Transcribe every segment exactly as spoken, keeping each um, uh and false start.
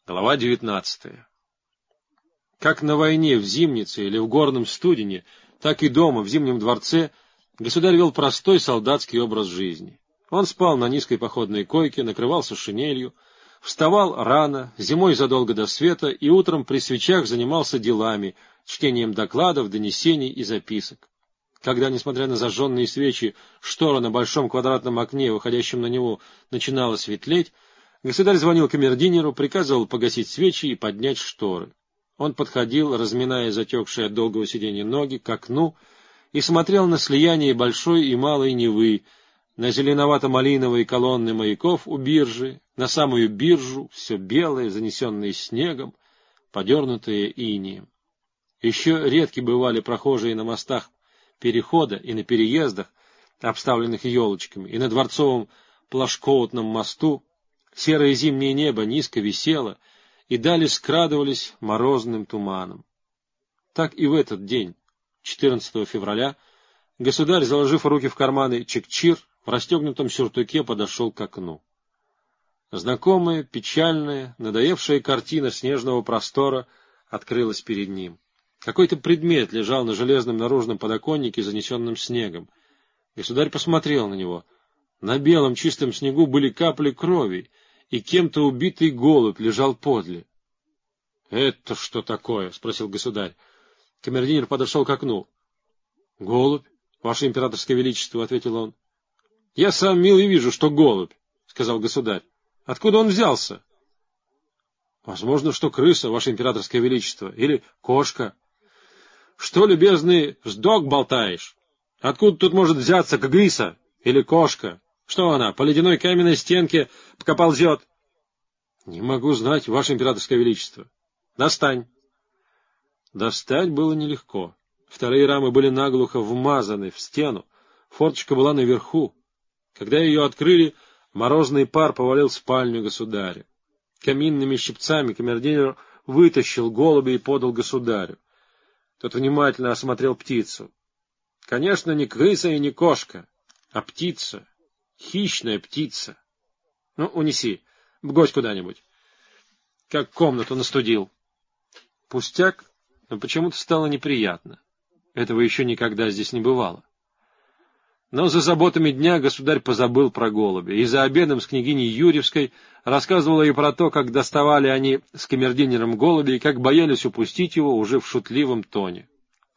Глава девятнадцатая. Как на войне в Зимнице или в Горном Студене, так и дома, в Зимнем дворце, государь вел простой солдатский образ жизни. Он спал на низкой походной койке, накрывался шинелью, вставал рано, зимой задолго до света и утром при свечах занимался делами, чтением докладов, донесений и записок. Когда, несмотря на зажженные свечи, штора на большом квадратном окне, выходящем на него, начинала светлеть, государь звонил камердинеру, приказывал погасить свечи и поднять шторы. Он подходил, разминая затекшие от долгого сидения ноги, к окну и смотрел на слияние большой и малой Невы, на зеленовато-малиновые колонны маяков у биржи, на самую биржу, все белое, занесенное снегом, подернутое инеем. Еще редки бывали прохожие на мостах перехода и на переездах, обставленных елочками, и на дворцовом Плашкоутном мосту. Серое зимнее небо низко висело, и дали скрадывались морозным туманом. Так и в этот день, четырнадцатого февраля, государь, заложив руки в карманы чекчир, в расстегнутом сюртуке подошел к окну. Знакомая, печальная, надоевшая картина снежного простора открылась перед ним. Какой-то предмет лежал на железном наружном подоконнике, занесенном снегом. Государь посмотрел на него. На белом чистом снегу были капли крови, и кем-то убитый голубь лежал подле. — Это что такое? — спросил государь. Камердинер подошел к окну. — Голубь, ваше императорское величество, — ответил он. — Я сам милый вижу, что голубь, — сказал государь. — Откуда он взялся? — Возможно, что крыса, ваше императорское величество, или кошка. — Что, любезный, вздох болтаешь? Откуда тут может взяться крыса или кошка? Что она, по ледяной каменной стенке пока ползет? — Не могу знать, ваше императорское величество. — Достань. Достать было нелегко. Вторые рамы были наглухо вмазаны в стену, форточка была наверху. Когда ее открыли, морозный пар повалил в спальню государя. Каминными щипцами камердинер вытащил голубя и подал государю. Тот внимательно осмотрел птицу. Конечно, не крыса и не кошка, а птица. Хищная птица. Ну, унеси, вгось куда-нибудь. Как комнату настудил. Пустяк, но почему-то стало неприятно. Этого еще никогда здесь не бывало. Но за заботами дня государь позабыл про голубя, и за обедом с княгиней Юрьевской рассказывала ей про то, как доставали они с камердинером голубя и как боялись упустить его уже в шутливом тоне.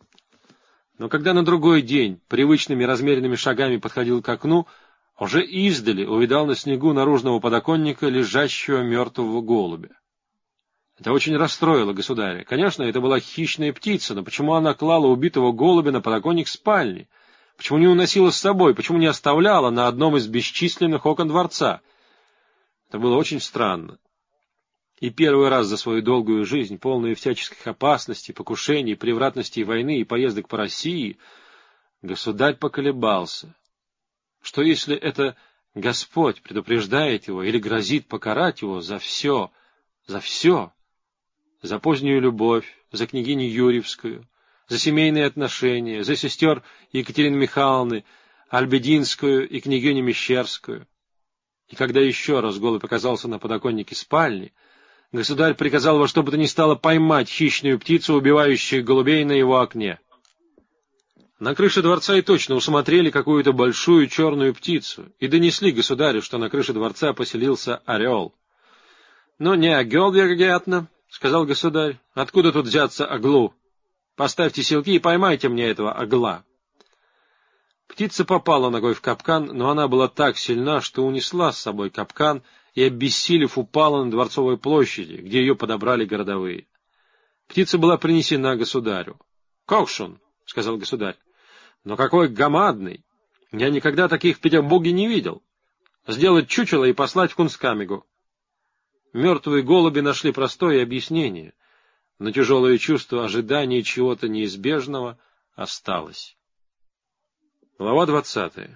Но когда на другой день привычными размеренными шагами подходил к окну, уже издали увидал на снегу наружного подоконника лежащего мертвого голубя. Это очень расстроило государя. Конечно, это была хищная птица, но почему она клала убитого голубя на подоконник спальни? Почему не уносила с собой? Почему не оставляла на одном из бесчисленных окон дворца? Это было очень странно. И первый раз за свою долгую жизнь, полную всяческих опасностей, покушений, превратностей войны и поездок по России, государь поколебался. Что если это Господь предупреждает его или грозит покарать его за все, за все, за позднюю любовь, за княгиню Юрьевскую, за семейные отношения, за сестер Екатерины Михайловны, Альбединскую и княгиню Мещерскую. И когда еще раз голубь оказался на подоконнике спальни, государь приказал во что бы то ни стало поймать хищную птицу, убивающую голубей на его окне. На крыше дворца и точно усмотрели какую-то большую черную птицу и донесли государю, что на крыше дворца поселился орел. — Ну, не огел, вероятно, — сказал государь. — Откуда тут взяться оглу? Поставьте селки и поймайте мне этого огла. Птица попала ногой в капкан, но она была так сильна, что унесла с собой капкан и, обессилев, упала на Дворцовой площади, где ее подобрали городовые. Птица была принесена государю. — Кокшун, — сказал государь. — Но какой громадный! Я никогда таких в Петербурге не видел. Сделать чучело и послать в Кунсткамеру. Мертвые голуби нашли простое объяснение, но тяжелое чувство ожидания чего-то неизбежного осталось. Глава двадцатая.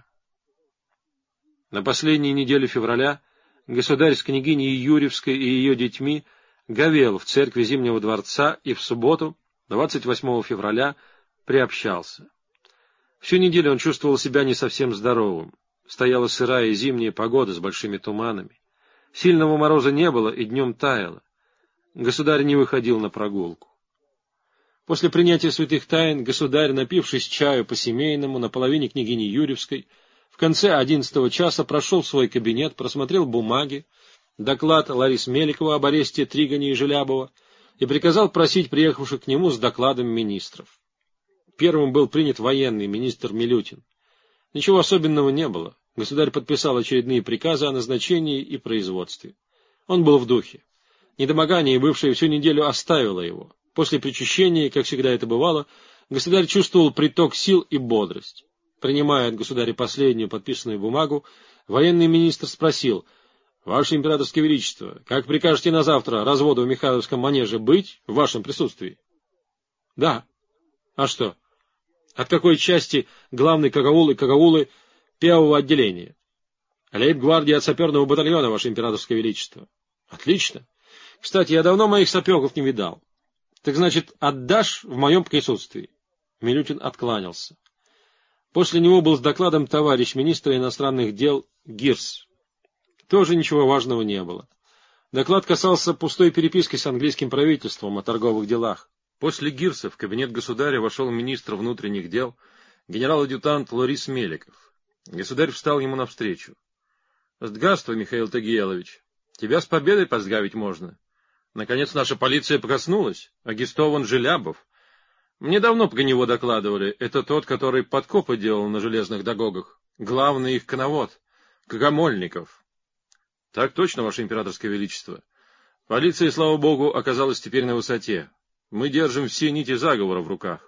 На последней неделе февраля государь с княгиней Юрьевской и ее детьми говел в церкви Зимнего дворца и в субботу, двадцать восьмого февраля, приобщался. Всю неделю он чувствовал себя не совсем здоровым. Стояла сырая зимняя погода с большими туманами. Сильного мороза не было, и днем таяло. Государь не выходил на прогулку. После принятия святых тайн государь, напившись чаю по-семейному на половине княгини Юрьевской, в конце одиннадцатого часа прошел в свой кабинет, просмотрел бумаги, доклад Ларисы Меликовой об аресте Тригани и Желябова и приказал просить приехавших к нему с докладом министров. Первым был принят военный министр Милютин. Ничего особенного не было. Государь подписал очередные приказы о назначении и производстве. Он был в духе. Недомогание, бывшее всю неделю, оставило его. После причащения, как всегда это бывало, государь чувствовал приток сил и бодрость. Принимая от государя последнюю подписанную бумагу, военный министр спросил: «Ваше императорское величество, как прикажете на завтра разводу в Михайловском манеже быть в вашем присутствии?» «Да». «А что? От какой части главный караул и караулы первого отделения?» «Лейб-гвардия от саперного батальона, ваше императорское величество». «Отлично. Кстати, я давно моих саперов не видал. Так значит, отдашь в моем присутствии?» Милютин откланялся. После него был с докладом товарищ министра иностранных дел Гирс. Тоже ничего важного не было. Доклад касался пустой переписки с английским правительством о торговых делах. После Гирса в кабинет государя вошел министр внутренних дел, генерал-адъютант Лорис Меликов. Государь встал ему навстречу. — Здравствуй, Михаил Тагиелович. Тебя с победой поздравить можно. Наконец наша полиция проснулась. Арестован Желябов. Мне давно про него докладывали. Это тот, который подкопы делал на железных дорогах. Главный их коновод. Крамольников. — Так точно, ваше императорское величество. Полиция, слава богу, оказалась теперь на высоте. Мы держим все нити заговора в руках.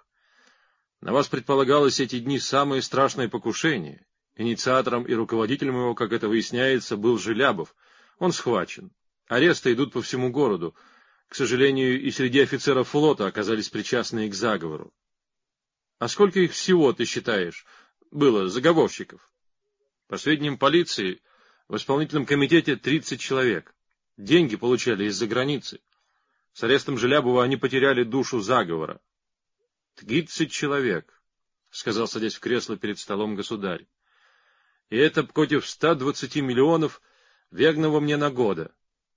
На вас предполагалось эти дни самое страшное покушение. Инициатором и руководителем его, как это выясняется, был Желябов. Он схвачен. Аресты идут по всему городу. К сожалению, и среди офицеров флота оказались причастные к заговору. А сколько их всего, ты считаешь, было заговорщиков? По сведениям полиции, в исполнительном комитете тридцать человек. Деньги получали из-за границы. С арестом Желябова они потеряли душу заговора. — Тридцать человек, — сказал, садясь в кресло перед столом государь. — И это против ста двадцати миллионов верного мне на года.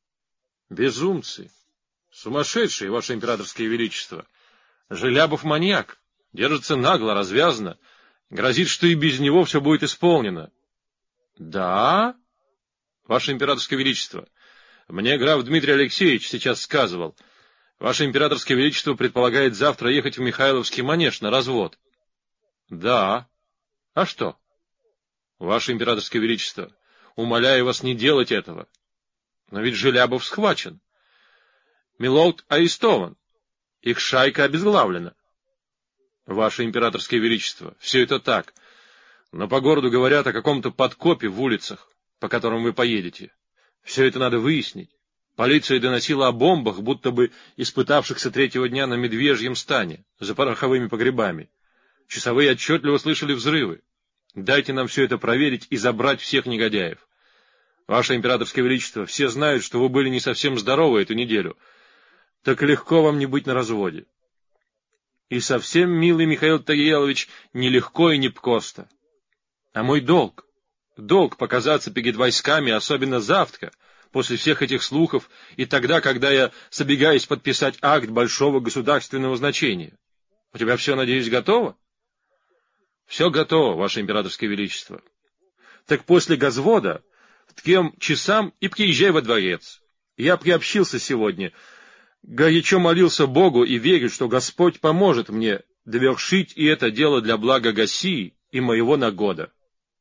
Безумцы, сумасшедшие, ваше императорское величество. Желябов маньяк, держится нагло, развязно, грозит, что и без него все будет исполнено. — Да, ваше императорское величество, мне граф Дмитрий Алексеевич сейчас сказывал. Ваше императорское величество предполагает завтра ехать в Михайловский манеж на развод. — Да. А что? — Ваше императорское величество, умоляю вас не делать этого. Но ведь Желябов схвачен. Милорд арестован. Их шайка обезглавлена. — Ваше императорское величество, все это так. Но по городу говорят о каком-то подкопе в улицах, по которым вы поедете. Все это надо выяснить. Полиция доносила о бомбах, будто бы испытавшихся третьего дня на Медвежьем стане, за пороховыми погребами. Часовые отчетливо слышали взрывы. Дайте нам все это проверить и забрать всех негодяев. Ваше императорское величество, все знают, что вы были не совсем здоровы эту неделю. Так легко вам не быть на разводе. И совсем, милый Михаил Тагиелович, нелегко и не просто. А мой долг, долг показаться перед войсками, особенно завтра, после всех этих слухов, и тогда, когда я собегаюсь подписать акт большого государственного значения. У тебя все, надеюсь, готово? Все готово, ваше императорское величество. Так после газвода в трем часам и приезжай во дворец. Я приобщился сегодня, горячо молился Богу и верю, что Господь поможет мне довершить и это дело для блага Гассии и моего нагода.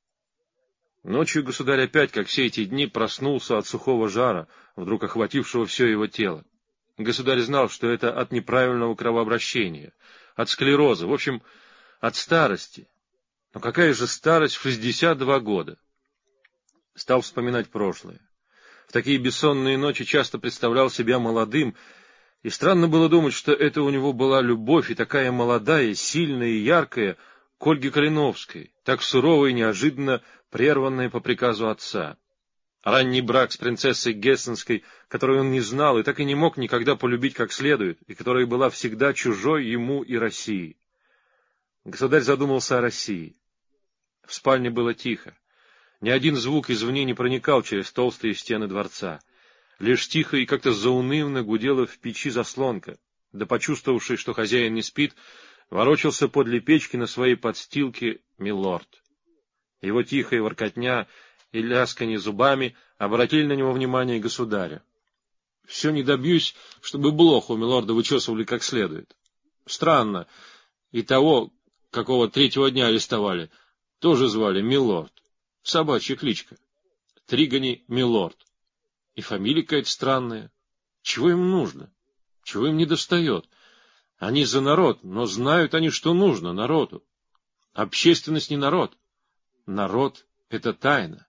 Ночью государь опять, как все эти дни, проснулся от сухого жара, вдруг охватившего все его тело. Государь знал, что это от неправильного кровообращения, от склероза, в общем, от старости. Но какая же старость в шестьдесят два года? Стал вспоминать прошлое. В такие бессонные ночи часто представлял себя молодым, и странно было думать, что это у него была любовь, и такая молодая, сильная и яркая, к Ольге Калиновской, так сурово и неожиданно прерванная по приказу отца. Ранний брак с принцессой Гессенской, которую он не знал и так и не мог никогда полюбить как следует, и которая была всегда чужой ему и России. Государь задумался о России. В спальне было тихо. Ни один звук извне не проникал через толстые стены дворца. Лишь тихо и как-то заунывно гудела в печи заслонка, да почувствовавший, что хозяин не спит, ворочался подле печки на своей подстилке милорд. Его тихая воркотня и лязганье зубами обратили на него внимание государя. Все не добьюсь, чтобы блох у милорда вычесывали как следует. Странно, и того, какого третьего дня арестовали, тоже звали милорд. Собачья кличка. Тригани милорд. И фамилия какая-то странная. Чего им нужно? Чего им недостает? Они за народ, но знают они, что нужно народу. Общественность не народ. Народ — это тайна.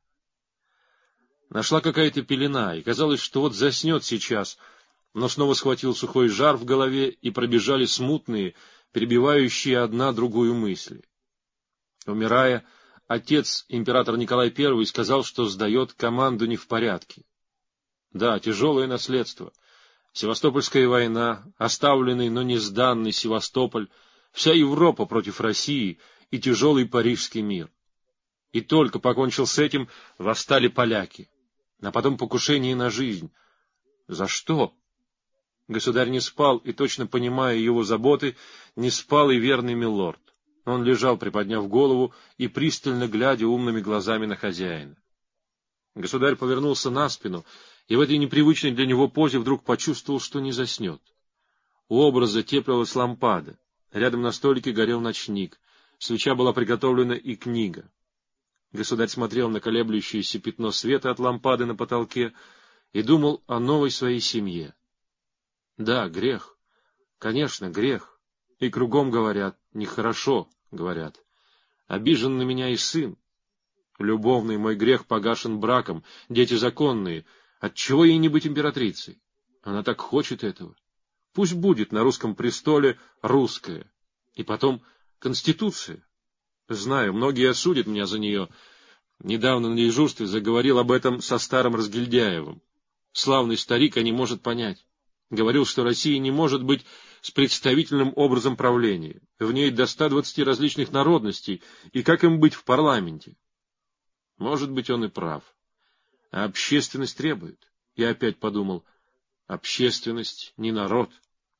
Нашла какая-то пелена, и казалось, что вот заснет сейчас, но снова схватил сухой жар в голове, и пробежали смутные, перебивающие одна другую мысли. Умирая, отец, император Николай Первый, сказал, что сдает команду не в порядке. Да, тяжелое наследство. Севастопольская война, оставленный, но не сданный Севастополь, вся Европа против России и тяжелый Парижский мир. И только покончил с этим, восстали поляки, а потом покушение на жизнь. За что? Государь не спал, и, точно понимая его заботы, не спал и верный милорд. Он лежал, приподняв голову и пристально глядя умными глазами на хозяина. Государь повернулся на спину, и в этой непривычной для него позе вдруг почувствовал, что не заснет. У образа теплилась лампада, рядом на столике горел ночник, свеча была приготовлена и книга. Государь смотрел на колеблющееся пятно света от лампады на потолке и думал о новой своей семье. Да, грех, конечно, грех, и кругом говорят, нехорошо, говорят. Обижен на меня и сын. Любовный мой грех погашен браком, дети законные. Отчего ей не быть императрицей? Она так хочет этого. Пусть будет на русском престоле русская. И потом конституция. Знаю, многие осудят меня за нее. Недавно на дежурстве заговорил об этом со старым Разгильдяевым. Славный старик, а не может понять. Говорил, что Россия не может быть с представительным образом правления. В ней до ста двадцати различных народностей, и как им быть в парламенте? Может быть, он и прав. А общественность требует. Я опять подумал, общественность не народ.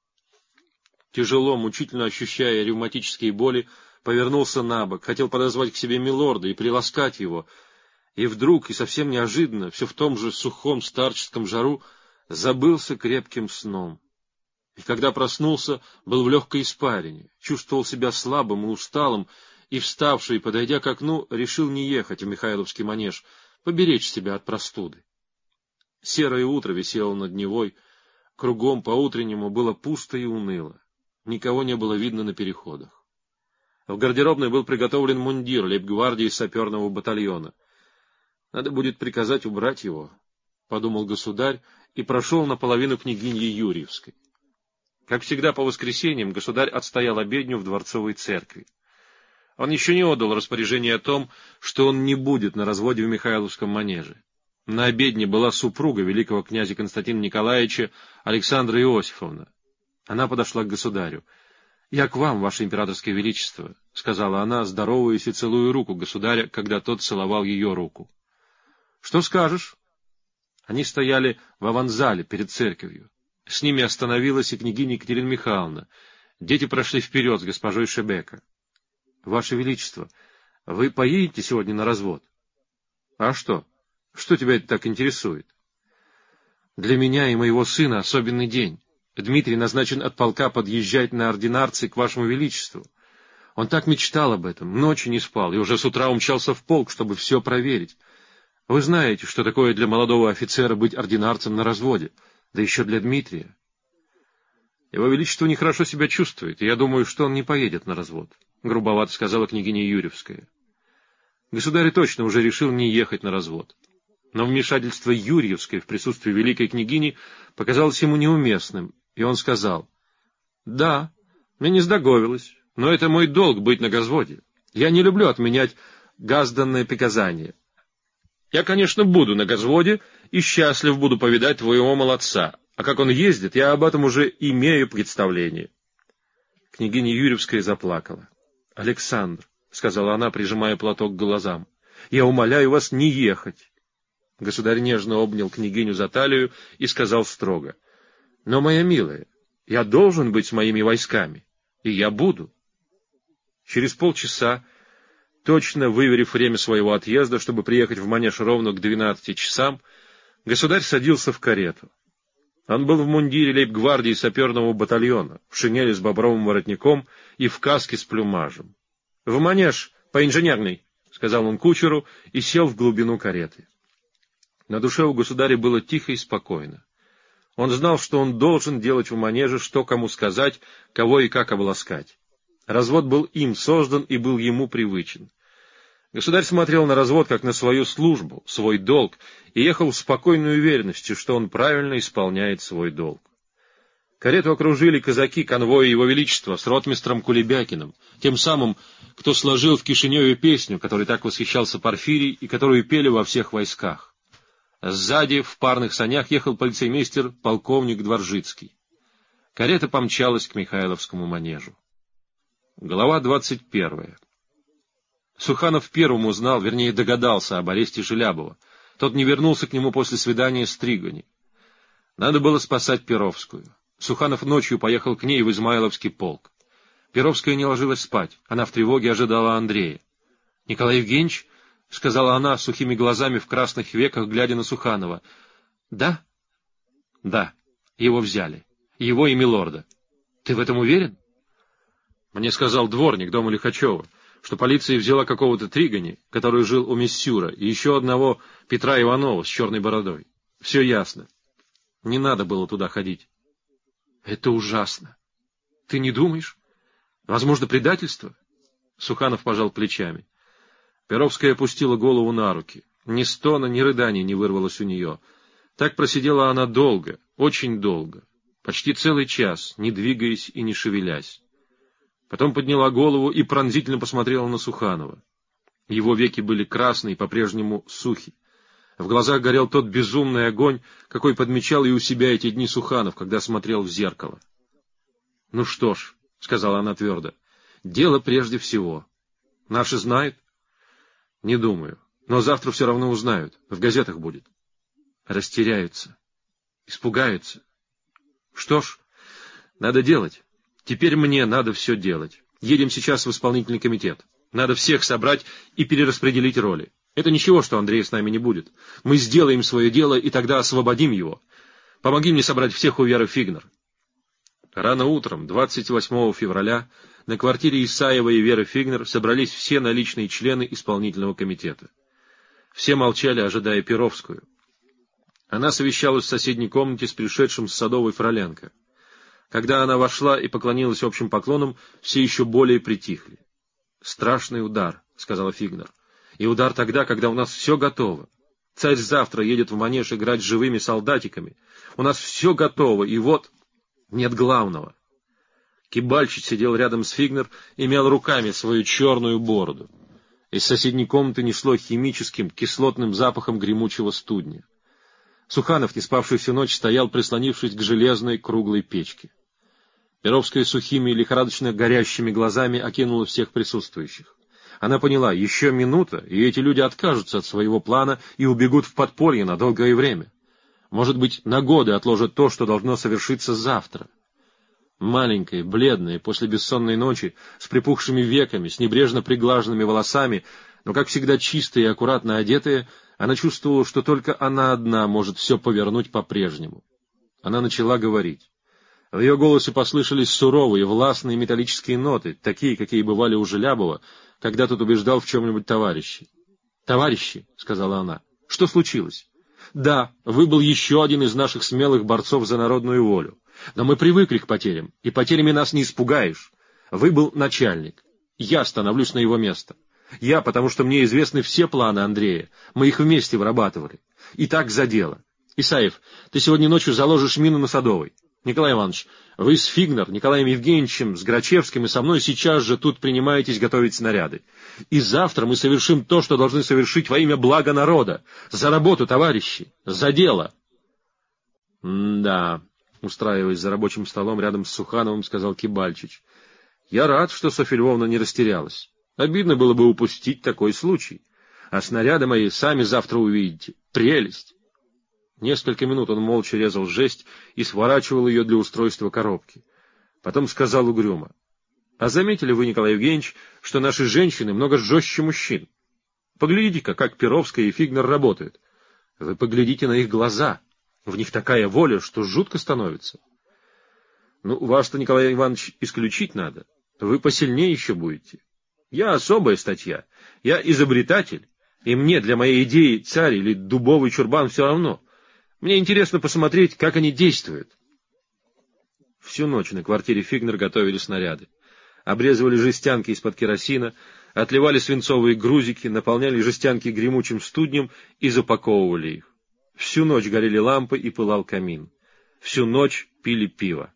Тяжело, мучительно ощущая ревматические боли, повернулся на бок, хотел подозвать к себе милорда и приласкать его, и вдруг, и совсем неожиданно, все в том же сухом старческом жару, забылся крепким сном. И когда проснулся, был в легкой испарине, чувствовал себя слабым и усталым, и, вставший, подойдя к окну, решил не ехать в Михайловский манеж, поберечь себя от простуды. Серое утро висело над Невой, кругом по-утреннему было пусто и уныло, никого не было видно на переходах. В гардеробной был приготовлен мундир лейб-гвардии саперного батальона. Надо будет приказать убрать его, — подумал государь, и прошел наполовину княгиньи Юрьевской. Как всегда по воскресеньям государь отстоял обедню в дворцовой церкви. Он еще не отдал распоряжение о том, что он не будет на разводе в Михайловском манеже. На обедне была супруга великого князя Константина Николаевича Александра Иосифовна. Она подошла к государю. — Я к вам, ваше императорское величество, — сказала она, здороваясь и целуя руку государя, когда тот целовал ее руку. — Что скажешь? Они стояли в аванзале перед церковью. С ними остановилась и княгиня Екатерина Михайловна. Дети прошли вперед с госпожой Шебека. — Ваше величество, вы поедете сегодня на развод? — А что? Что тебя это так интересует? — Для меня и моего сына особенный день. Дмитрий назначен от полка подъезжать на ординарцы к вашему величеству. Он так мечтал об этом, ночи не спал, и уже с утра умчался в полк, чтобы все проверить. Вы знаете, что такое для молодого офицера быть ординарцем на разводе, да еще для Дмитрия. Его величество нехорошо себя чувствует, и я думаю, что он не поедет на развод, — грубовато сказала княгиня Юрьевская. Государь точно уже решил не ехать на развод. Но вмешательство Юрьевской в присутствии великой княгини показалось ему неуместным, и он сказал: — Да, мне не сдоговилось, но это мой долг быть на газводе. Я не люблю отменять газданное приказание. Я, конечно, буду на газводе и счастлив буду повидать твоего молодца, а как он ездит, я об этом уже имею представление. Княгиня Юрьевская заплакала. — Александр, — сказала она, прижимая платок к глазам, — я умоляю вас не ехать. Государь нежно обнял княгиню за талию и сказал строго: — Но, моя милая, я должен быть с моими войсками, и я буду. Через полчаса, точно выверив время своего отъезда, чтобы приехать в манеж ровно к двенадцати часам, государь садился в карету. Он был в мундире лейб-гвардии саперного батальона, в шинели с бобровым воротником и в каске с плюмажем. — В манеж, по инженерной, — сказал он кучеру и сел в глубину кареты. На душе у государя было тихо и спокойно. Он знал, что он должен делать в манеже, что кому сказать, кого и как обласкать. Развод был им создан и был ему привычен. Государь смотрел на развод как на свою службу, свой долг, и ехал в спокойной уверенности, что он правильно исполняет свой долг. Карету окружили казаки конвоя Его Величества с ротмистром Кулебякиным, тем самым, кто сложил в Кишиневе песню, которой так восхищался Порфирий и которую пели во всех войсках. Сзади в парных санях ехал полицеймейстер полковник Дворжицкий. Карета помчалась к Михайловскому манежу. Глава двадцать первая. Суханов первым узнал, вернее догадался об аресте Желябова. Тот не вернулся к нему после свидания с Тригани. Надо было спасать Перовскую. Суханов ночью поехал к ней в Измайловский полк. Перовская не ложилась спать, она в тревоге ожидала Андрея. — Николай Евгеньевич, — сказала она сухими глазами в красных веках, глядя на Суханова. — Да? — Да, его взяли. Его и милорда. — Ты в этом уверен? — Мне сказал дворник дома Лихачева, что полиция взяла какого-то Тригани, который жил у Миссюра, и еще одного Петра Иванова с черной бородой. Все ясно. Не надо было туда ходить. — Это ужасно. Ты не думаешь? Возможно, предательство? Суханов пожал плечами. Перовская опустила голову на руки. Ни стона, ни рыдания не вырвалось у нее. Так просидела она долго, очень долго, почти целый час, не двигаясь и не шевелясь. Потом подняла голову и пронзительно посмотрела на Суханова. Его веки были красные, по-прежнему сухи. В глазах горел тот безумный огонь, какой подмечал и у себя эти дни Суханов, когда смотрел в зеркало. — Ну что ж, — сказала она твердо, — дело прежде всего. Наши знают? — Не думаю, но завтра все равно узнают, в газетах будет. Растеряются, испугаются. Что ж, надо делать. Теперь мне надо все делать. Едем сейчас в исполнительный комитет. Надо всех собрать и перераспределить роли. Это ничего, что Андрея с нами не будет. Мы сделаем свое дело, и тогда освободим его. Помоги мне собрать всех у Веры Фигнер. Рано утром, двадцать восьмого февраля, на квартире Исаева и Веры Фигнер собрались все наличные члены исполнительного комитета. Все молчали, ожидая Перовскую. Она совещалась в соседней комнате с пришедшим с Садовой Фроленко. Когда она вошла и поклонилась общим поклонам, все еще более притихли. — Страшный удар, — сказала Фигнер. — И удар тогда, когда у нас все готово. Царь завтра едет в манеж играть с живыми солдатиками. У нас все готово, и вот... Нет главного. Кибальчич сидел рядом с Фигнер и мял руками свою черную бороду. Из соседней комнаты несло химическим, кислотным запахом гремучего студня. Суханов, не спавший всю ночь, стоял, прислонившись к железной круглой печке. Перовская сухими, лихорадочно горящими глазами окинула всех присутствующих. Она поняла, еще минута, и эти люди откажутся от своего плана и убегут в подполье на долгое время. Может быть, на годы отложат то, что должно совершиться завтра. Маленькая, бледная, после бессонной ночи, с припухшими веками, с небрежно приглаженными волосами, но, как всегда, чистая и аккуратно одетая, она чувствовала, что только она одна может все повернуть по-прежнему. Она начала говорить. В ее голосе послышались суровые, властные металлические ноты, такие, какие бывали у Желябова, когда тот убеждал в чем-нибудь товарищей. — Товарищи, — сказала она, — что случилось? Да, вы был еще один из наших смелых борцов за народную волю. Но мы привыкли к потерям, и потерями нас не испугаешь. Вы был начальник. Я становлюсь на его место. Я, потому что мне известны все планы Андрея. Мы их вместе вырабатывали. И так за дело. Исаев, ты сегодня ночью заложишь мину на Садовой. Николай Иванович, вы с Фигнер, Николаем Евгеньевичем, с Грачевским и со мной сейчас же тут принимаетесь готовить снаряды. И завтра мы совершим то, что должны совершить во имя блага народа. За работу, товарищи! За дело! — Да, — устраиваясь за рабочим столом рядом с Сухановым, сказал Кибальчич. — Я рад, что Софья Львовна не растерялась. Обидно было бы упустить такой случай. А снаряды мои сами завтра увидите. Прелесть! Несколько минут он молча резал жесть и сворачивал ее для устройства коробки. Потом сказал угрюмо: — А заметили вы, Николай Евгеньевич, что наши женщины много жестче мужчин? Поглядите-ка, как Перовская и Фигнер работают. Вы поглядите на их глаза. В них такая воля, что жутко становится. Ну, вас-то, Николай Иванович, исключить надо. Вы посильнее еще будете. Я особая статья. Я изобретатель. И мне для моей идеи царь или дубовый чурбан все равно. Мне интересно посмотреть, как они действуют. Всю ночь на квартире Фигнер готовили снаряды. Обрезывали жестянки из-под керосина, отливали свинцовые грузики, наполняли жестянки гремучим студнем и запаковывали их. Всю ночь горели лампы и пылал камин. Всю ночь пили пиво.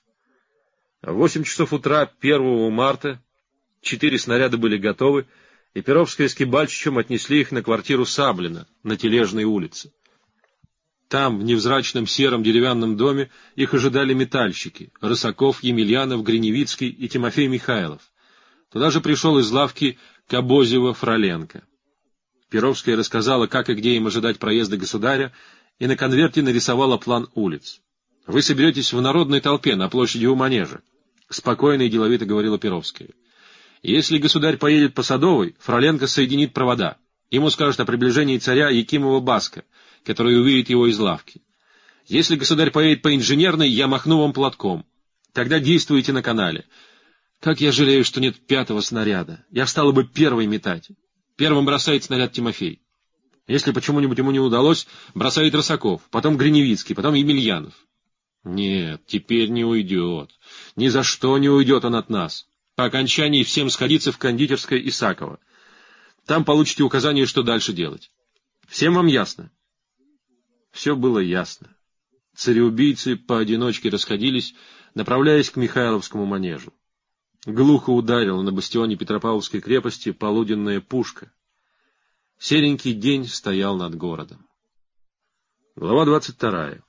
В восемь часов утра первого марта четыре снаряда были готовы, и Перовская с Кибальчичем отнесли их на квартиру Саблина на Тележной улице. Там, в невзрачном сером деревянном доме, их ожидали метальщики — Рысаков, Емельянов, Гриневицкий и Тимофей Михайлов. Туда же пришел из лавки Кобозева Фроленко. Перовская рассказала, как и где им ожидать проезда государя, и на конверте нарисовала план улиц. — Вы соберетесь в народной толпе на площади у Манежа, — спокойно и деловито говорила Перовская. — Если государь поедет по Садовой, Фроленко соединит провода. Ему скажут о приближении царя Якимова-Баска, который увидит его из лавки. Если государь поедет по Инженерной, я махну вам платком. Тогда действуйте на канале. Как я жалею, что нет пятого снаряда. Я стала бы первой метать. Первым бросает снаряд Тимофей. Если почему-нибудь ему не удалось, бросает Рысаков, потом Гриневицкий, потом Емельянов. Нет, теперь не уйдет. Ни за что не уйдет он от нас. По окончании всем сходиться в кондитерской Исакова. Там получите указание, что дальше делать. Всем вам ясно? Все было ясно. Цареубийцы поодиночке расходились, направляясь к Михайловскому манежу. Глухо ударила на бастионе Петропавловской крепости полуденная пушка. Серенький день стоял над городом. Глава двадцать вторая.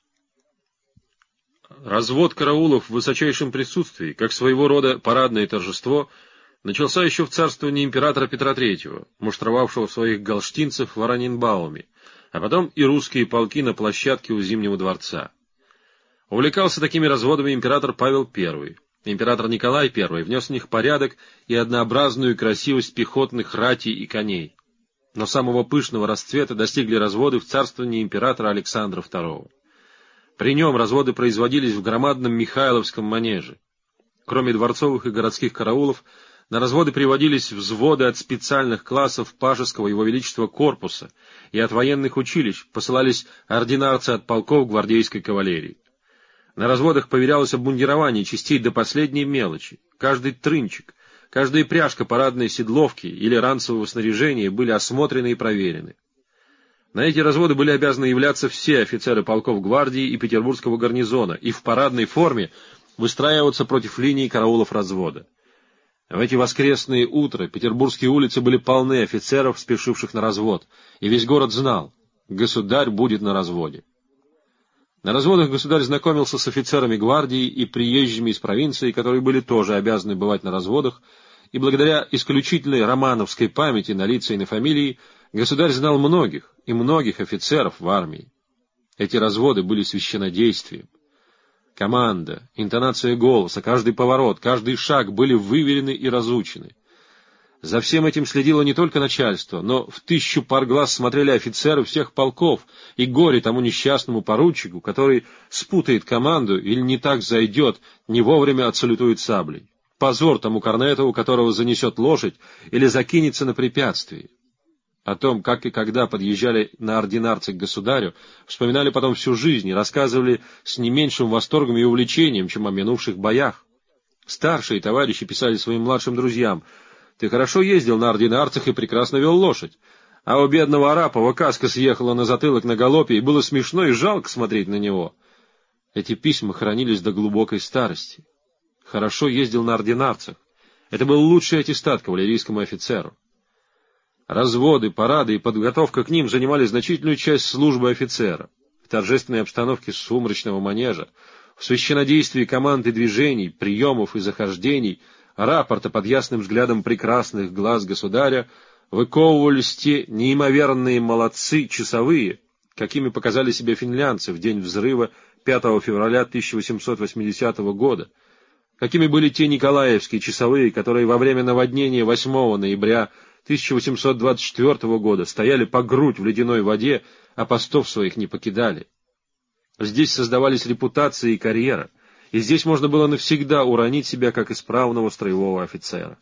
Развод караулов в высочайшем присутствии, как своего рода парадное торжество, начался еще в царствовании императора Петра Третьего, муштровавшего своих галштинцев в Ораненбауме, а потом и русские полки на площадке у Зимнего дворца. Увлекался такими разводами император Павел Первый. Император Николай Первый внес в них порядок и однообразную красивость пехотных ратей и коней. Но самого пышного расцвета достигли разводы в царствовании императора Александра Второго. При нем разводы производились в громадном Михайловском манеже. Кроме дворцовых и городских караулов, на разводы приводились взводы от специальных классов Пажеского Его Величества корпуса, и от военных училищ посылались ординарцы от полков гвардейской кавалерии. На разводах поверялось обмундирование частей до последней мелочи. Каждый трынчик, каждая пряжка парадной седловки или ранцевого снаряжения были осмотрены и проверены. На эти разводы были обязаны являться все офицеры полков гвардии и петербургского гарнизона и в парадной форме выстраиваться против линии караулов развода. В эти воскресные утра петербургские улицы были полны офицеров, спешивших на развод, и весь город знал — государь будет на разводе. На разводах государь знакомился с офицерами гвардии и приезжими из провинции, которые были тоже обязаны бывать на разводах, и благодаря исключительной романовской памяти на лица и на фамилии государь знал многих и многих офицеров в армии. Эти разводы были священнодействием. Команда, интонация голоса, каждый поворот, каждый шаг были выверены и разучены. За всем этим следило не только начальство, но в тысячу пар глаз смотрели офицеры всех полков, и горе тому несчастному поручику, который спутает команду или не так зайдет, не вовремя отсалютует саблей. Позор тому корнету, у которого занесет лошадь или закинется на препятствие. О том, как и когда подъезжали на ординарцы к государю, вспоминали потом всю жизнь и рассказывали с не меньшим восторгом и увлечением, чем о минувших боях. Старшие товарищи писали своим младшим друзьям: «Ты хорошо ездил на ординарцах и прекрасно вел лошадь, а у бедного Арапова каска съехала на затылок на галопе, и было смешно и жалко смотреть на него». Эти письма хранились до глубокой старости. Хорошо ездил на ординарцах. Это был лучший аттестат кавалерийскому офицеру. Разводы, парады и подготовка к ним занимали значительную часть службы офицера. В торжественной обстановке сумрачного манежа, в священнодействии команд и движений, приемов и захождений, рапорта под ясным взглядом прекрасных глаз государя, выковывались те неимоверные молодцы часовые, какими показали себя финлянцы в день взрыва пятого февраля тысяча восемьсот восьмидесятого года, какими были те николаевские часовые, которые во время наводнения восьмого ноября тысяча восемьсот двадцать четвёртого года стояли по грудь в ледяной воде, а постов своих не покидали. Здесь создавались репутации и карьера, и здесь можно было навсегда уронить себя как исправного строевого офицера.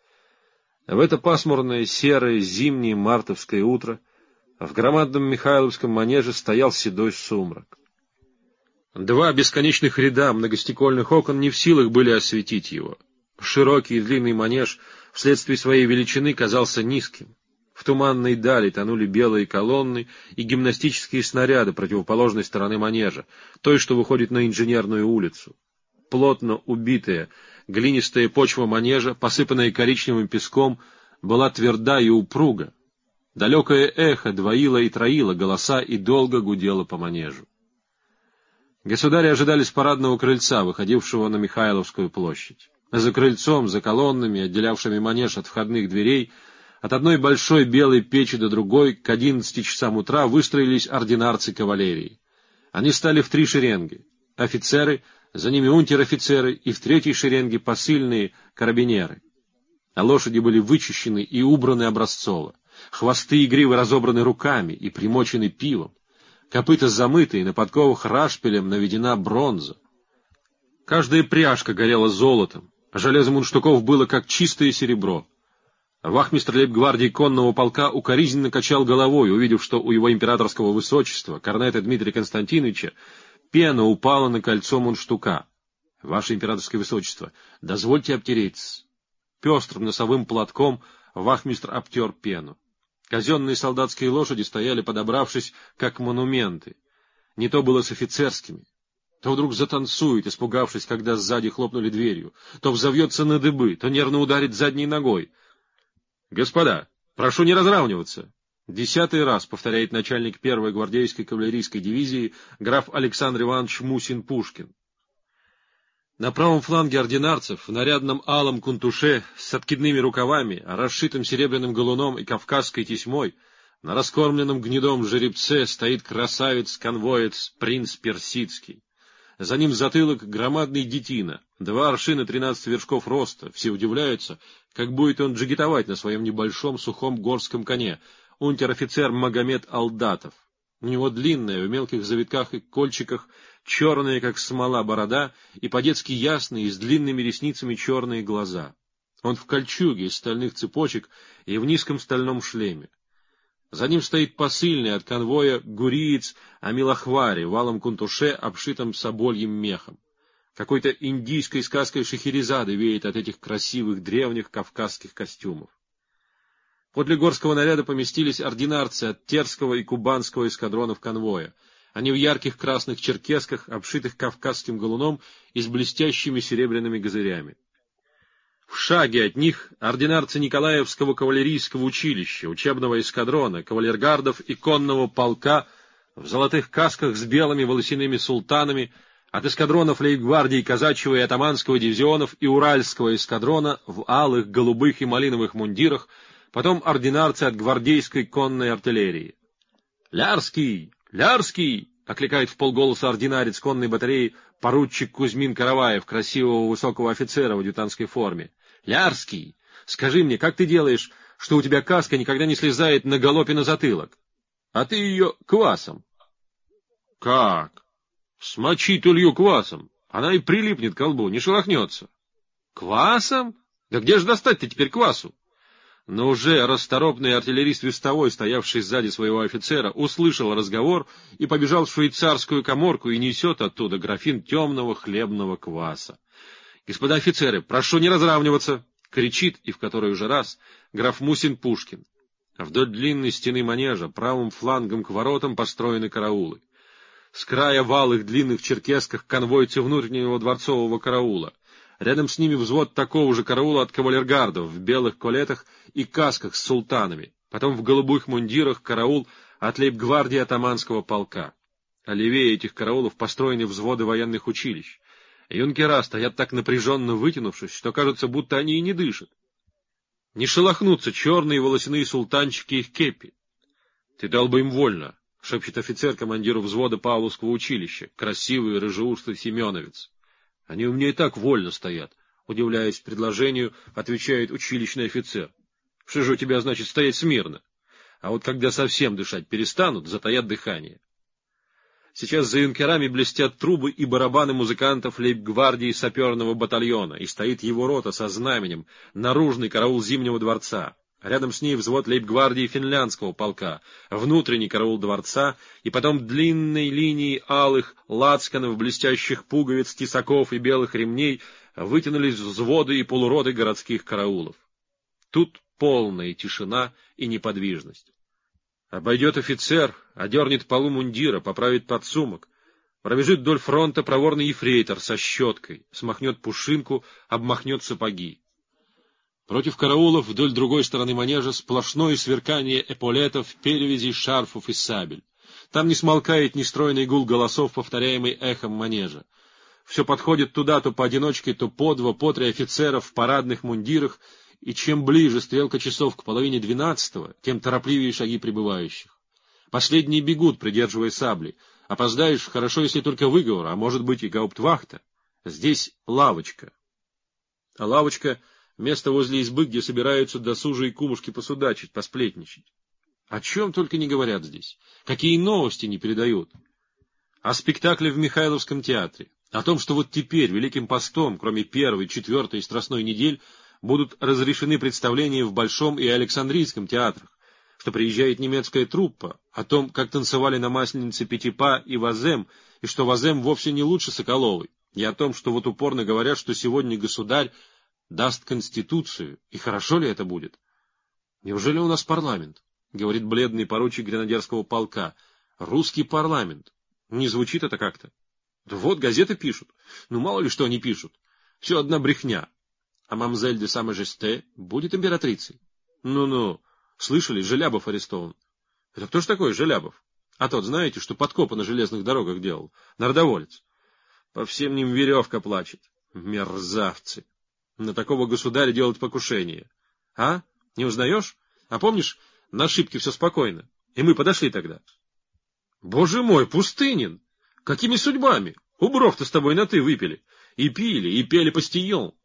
В это пасмурное, серое, зимнее мартовское утро в громадном Михайловском манеже стоял седой сумрак. Два бесконечных ряда многостекольных окон не в силах были осветить его. Широкий и длинный манеж вследствие своей величины казался низким. В туманной дали тонули белые колонны и гимнастические снаряды противоположной стороны манежа, той, что выходит на Инженерную улицу. Плотно убитая, глинистая почва манежа, посыпанная коричневым песком, была тверда и упруга. Далекое эхо двоило и троило голоса и долго гудело по манежу. Государи ожидали с парадного крыльца, выходившего на Михайловскую площадь. За крыльцом, за колоннами, отделявшими манеж от входных дверей, от одной большой белой печи до другой, к одиннадцати часам утра выстроились ординарцы кавалерии. Они стали в три шеренги. Офицеры, за ними унтер-офицеры и в третьей шеренге посыльные карабинеры. А лошади были вычищены и убраны образцово. Хвосты и гривы разобраны руками и примочены пивом. Копыта замыты, и на подковах рашпилем наведена бронза. Каждая пряжка горела золотом, а железо мундштуков было как чистое серебро. Вахмистр лейб-гвардии конного полка укоризненно качал головой, увидев, что у его императорского высочества, корнета Дмитрия Константиновича, пена упала на кольцо мундштука. — Ваше императорское высочество, дозвольте обтереться. Пестрым носовым платком вахмистр обтер пену. Казенные солдатские лошади стояли, подобравшись, как монументы. Не то было с офицерскими. То вдруг затанцует, испугавшись, когда сзади хлопнули дверью, то взовьется на дыбы, то нервно ударит задней ногой. — Господа, прошу не разравниваться! Десятый раз повторяет начальник первой гвардейской кавалерийской дивизии граф Александр Иванович Мусин-Пушкин. На правом фланге ординарцев, в нарядном алом кунтуше с откидными рукавами, расшитым серебряным галуном и кавказской тесьмой, на раскормленном гнедом жеребце стоит красавец-конвоец принц Персидский. За ним затылок громадный детина, два аршина тринадцать вершков роста. Все удивляются, как будет он джигитовать на своем небольшом сухом горском коне, унтер-офицер Магомед Алдатов. У него длинная, в мелких завитках и кольчиках, черная, как смола, борода и по-детски ясные, с длинными ресницами черные глаза. Он в кольчуге из стальных цепочек и в низком стальном шлеме. За ним стоит посыльный от конвоя гуриец Амилахвари в алом кунтуше, обшитом собольем мехом. Какой-то индийской сказкой Шахерезады веет от этих красивых древних кавказских костюмов. Подле горского наряда поместились ординарцы от Терского и Кубанского эскадронов конвоя. Они в ярких красных черкесках, обшитых кавказским галуном и с блестящими серебряными газырями. В шаге от них ординарцы Николаевского кавалерийского училища, учебного эскадрона, кавалергардов и конного полка в золотых касках с белыми волосяными султанами, от эскадронов лейб-гвардии казачьего и атаманского дивизионов и уральского эскадрона в алых, голубых и малиновых мундирах, потом ординарцы от гвардейской конной артиллерии. «Лярский! Лярский!» — окликает вполголоса ординарец конной батареи поручик Кузьмин Караваев, красивого высокого офицера в адъютантской форме. «Лярский! Скажи мне, как ты делаешь, что у тебя каска никогда не слезает на галопе на затылок? А ты ее квасом». «Как? Смочи тулью квасом, она и прилипнет к колбу, не шелохнется». «Квасом? Да где же достать-то теперь квасу?» Но уже расторопный артиллерист вестовой, стоявший сзади своего офицера, услышал разговор и побежал в швейцарскую каморку и несет оттуда графин темного хлебного кваса. — Господа офицеры, прошу не разравниваться! — кричит, и в который уже раз, граф Мусин-Пушкин. Вдоль длинной стены манежа, правым флангом к воротам построены караулы. С края в алых длинных черкесках конвойцы внутреннего дворцового караула. Рядом с ними взвод такого же караула от кавалергардов в белых колетах и касках с султанами, потом в голубых мундирах караул от лейб-гвардии атаманского полка. А левее этих караулов построены взводы военных училищ. Юнкера стоят так напряженно вытянувшись, что кажется, будто они и не дышат. Не шелохнутся черные волосяные султанчики их кепи. — Ты дал бы им вольно, — шепчет офицер командиру взвода Павловского училища, красивый рыжеустый семеновец. — Они у меня и так вольно стоят, — удивляясь предложению, отвечает училищный офицер. — Что же у тебя, значит, стоять смирно? А вот когда совсем дышать перестанут, затаят дыхание. Сейчас за юнкерами блестят трубы и барабаны музыкантов лейб-гвардии саперного батальона, и стоит его рота со знаменем, наружный караул Зимнего дворца. Рядом с ней взвод лейб-гвардии финляндского полка, внутренний караул дворца, и потом длинной линии алых лацканов, блестящих пуговиц, тесаков и белых ремней вытянулись взводы и полуроты городских караулов. Тут полная тишина и неподвижность. Обойдет офицер, одернет полу мундира, поправит подсумок. Пробежит вдоль фронта проворный ефрейтор со щеткой, смахнет пушинку, обмахнет сапоги. Против караулов вдоль другой стороны манежа сплошное сверкание эполетов, перевязей, шарфов и сабель. Там не смолкает нестройный гул голосов, повторяемый эхом манежа. Все подходит туда то поодиночке, то по два, по три офицеров в парадных мундирах, и чем ближе стрелка часов к половине двенадцатого, тем торопливее шаги прибывающих. Последние бегут, придерживая сабли. Опоздаешь, хорошо, если только выговор, а может быть и гауптвахта. Здесь лавочка. А лавочка — место возле избы, где собираются досужие кумушки посудачить, посплетничать. О чем только не говорят здесь, какие новости не передают. О спектакле в Михайловском театре, о том, что вот теперь, Великим постом, кроме первой, четвертой и Страстной недель, будут разрешены представления в Большом и Александрийском театрах, что приезжает немецкая труппа, о том, как танцевали на Масленице Петипа и Вазем, и что Вазем вовсе не лучше Соколовой, и о том, что вот упорно говорят, что сегодня государь даст конституцию, и хорошо ли это будет? Неужели у нас парламент? — говорит бледный поручик гренадерского полка. Русский парламент. Не звучит это как-то. Да вот, газеты пишут. Ну, мало ли что они пишут. Все одна брехня. А мамзель де Сан-Маjesté будет императрицей? Ну-ну, слышали, Желябов арестован. Это кто ж такой Желябов? А тот, знаете, что подкопы на железных дорогах делал? Народоволец. По всем ним веревка плачет. Мерзавцы. На такого государя делать покушение. А? Не узнаешь? А помнишь, на ошибке все спокойно. И мы подошли тогда. Боже мой, Пустынин! Какими судьбами? Убров-то с тобой на «ты» выпили. И пили, и пели постийон.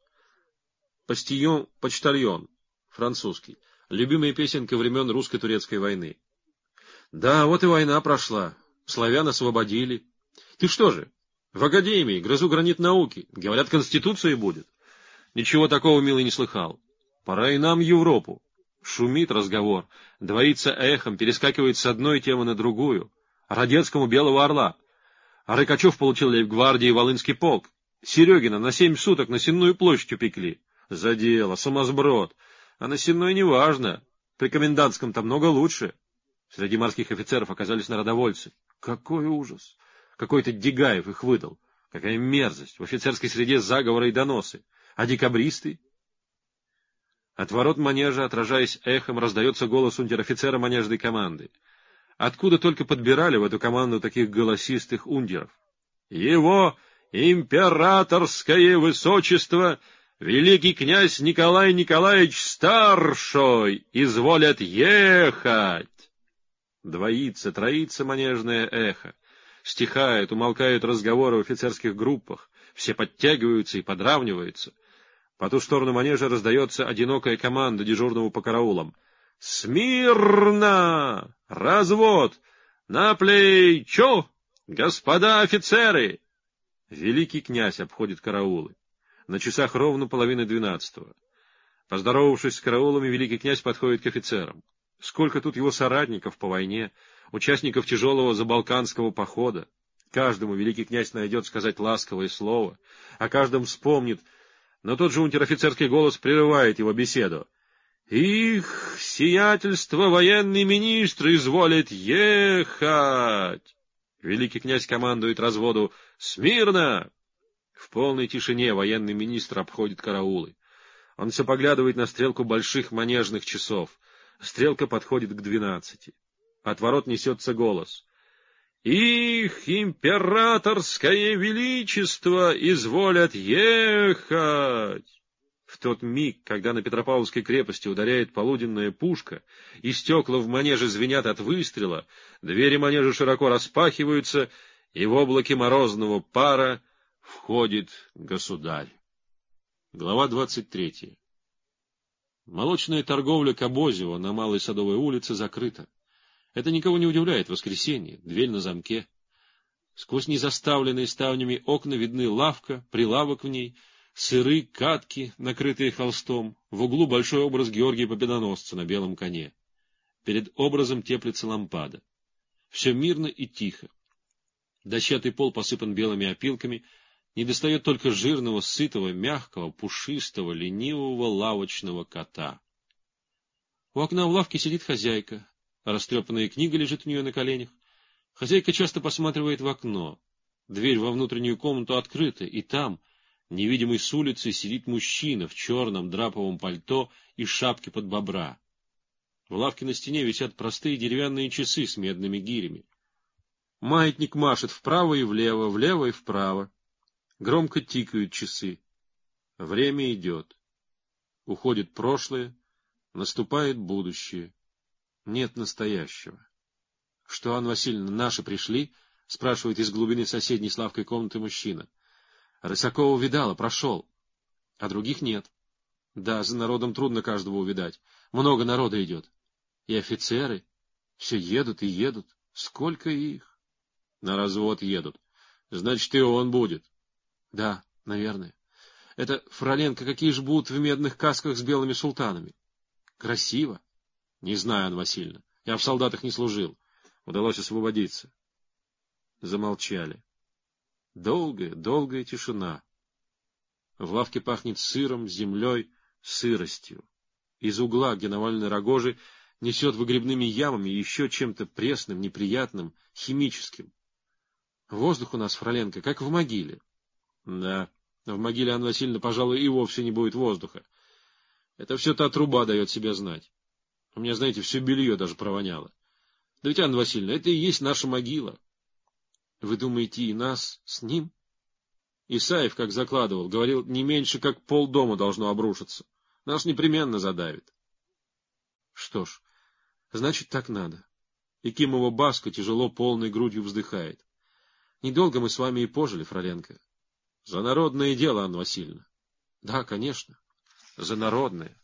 Постийон — почтальон, французский. Любимая песенка времен русско-турецкой войны. Да, вот и война прошла. Славян освободили. Ты что же? В академии, грызу гранит науки. Говорят, конституция будет. Ничего такого, милый, не слыхал. Пора и нам Европу. Шумит разговор, двоится эхом, перескакивает с одной темы на другую. Радецкому Белого Орла. А Рыкачев получил лейб-гвардии Волынский полк. Серегина на семь суток на Сенную площадь упекли. За дело, сумасброд. А на Сенной неважно. При комендантском-то много лучше. Среди морских офицеров оказались народовольцы. Какой ужас! Какой-то Дегаев их выдал. Какая мерзость! В офицерской среде заговоры и доносы. А декабристы? От ворот манежа, отражаясь эхом, раздается голос унтер-офицера манежной команды. Откуда только подбирали в эту команду таких голосистых ундеров? Его императорское высочество, великий князь Николай Николаевич Старшой, изволят ехать. Двоится, троится манежное эхо. Стихает, умолкают разговоры в офицерских группах. Все подтягиваются и подравниваются. По ту сторону манежа раздается одинокая команда дежурного по караулам. «Смирно! Развод! На плечо! Господа офицеры!» Великий князь обходит караулы. На часах ровно половина двенадцатого. Поздоровавшись с караулами, великий князь подходит к офицерам. Сколько тут его соратников по войне, участников тяжелого забалканского похода. Каждому великий князь найдет сказать ласковое слово, о каждом вспомнит, но тот же унтер-офицерский голос прерывает его беседу. «Их сиятельство военный министр изволит ехать!» Великий князь командует разводу «Смирно!» В полной тишине военный министр обходит караулы. Он все поглядывает на стрелку больших манежных часов. Стрелка подходит к двенадцати. От ворот несется голос. «Их императорское величество изволят ехать!» В тот миг, когда на Петропавловской крепости ударяет полуденная пушка, и стекла в манеже звенят от выстрела, двери манежа широко распахиваются, и в облаке морозного пара входит государь. Глава двадцать третья. Молочная торговля Кобозева на Малой Садовой улице закрыта. Это никого не удивляет. Воскресенье, дверь на замке. Сквозь незаставленные ставнями окна видны лавка, прилавок в ней, сыры, катки, накрытые холстом, в углу большой образ Георгия Победоносца на белом коне. Перед образом теплится лампада. Все мирно и тихо. Дощатый пол посыпан белыми опилками, недостает только жирного, сытого, мягкого, пушистого, ленивого лавочного кота. У окна в лавке сидит хозяйка. Растрепанная книга лежит у нее на коленях. Хозяйка часто посматривает в окно. Дверь во внутреннюю комнату открыта, и там, невидимый с улицы, сидит мужчина в черном драповом пальто и шапке под бобра. В лавке на стене висят простые деревянные часы с медными гирями. Маятник машет вправо и влево, влево и вправо. Громко тикают часы. Время идет. Уходит прошлое, наступает будущее. Нет настоящего. — Что, Анна Васильевна, наши пришли? — спрашивает из глубины соседней с лавкой комнаты мужчина. Рысакова увидала, прошел. А других нет. Да, за народом трудно каждого увидать. Много народа идет. И офицеры. Все едут и едут. Сколько их? На развод едут. Значит, и он будет. Да, наверное. Это, Фроленко, какие же будут в медных касках с белыми султанами? Красиво. Не знаю, Анна Васильевна. Я в солдатах не служил. Удалось освободиться. Замолчали. Долгая, долгая тишина. В лавке пахнет сыром, землей, сыростью. Из угла, где навалены рогожи, несет выгребными ямами еще чем-то пресным, неприятным, химическим. Воздух у нас, Фроленко, как в могиле. Да, в могиле, Анна Васильевна, пожалуй, и вовсе не будет воздуха. Это все та труба дает себя знать. У меня, знаете, все белье даже провоняло. Да ведь, Анна Васильевна, это и есть наша могила. Вы думаете, и нас с ним? Исаев, как закладывал, говорил, не меньше, как полдома должно обрушиться. Нас непременно задавит. Что ж, значит, так надо. Якимова Баска тяжело полной грудью вздыхает. Недолго мы с вами и пожили, Фроленко. За народное дело, Анна Васильевна. Да, конечно, за народное.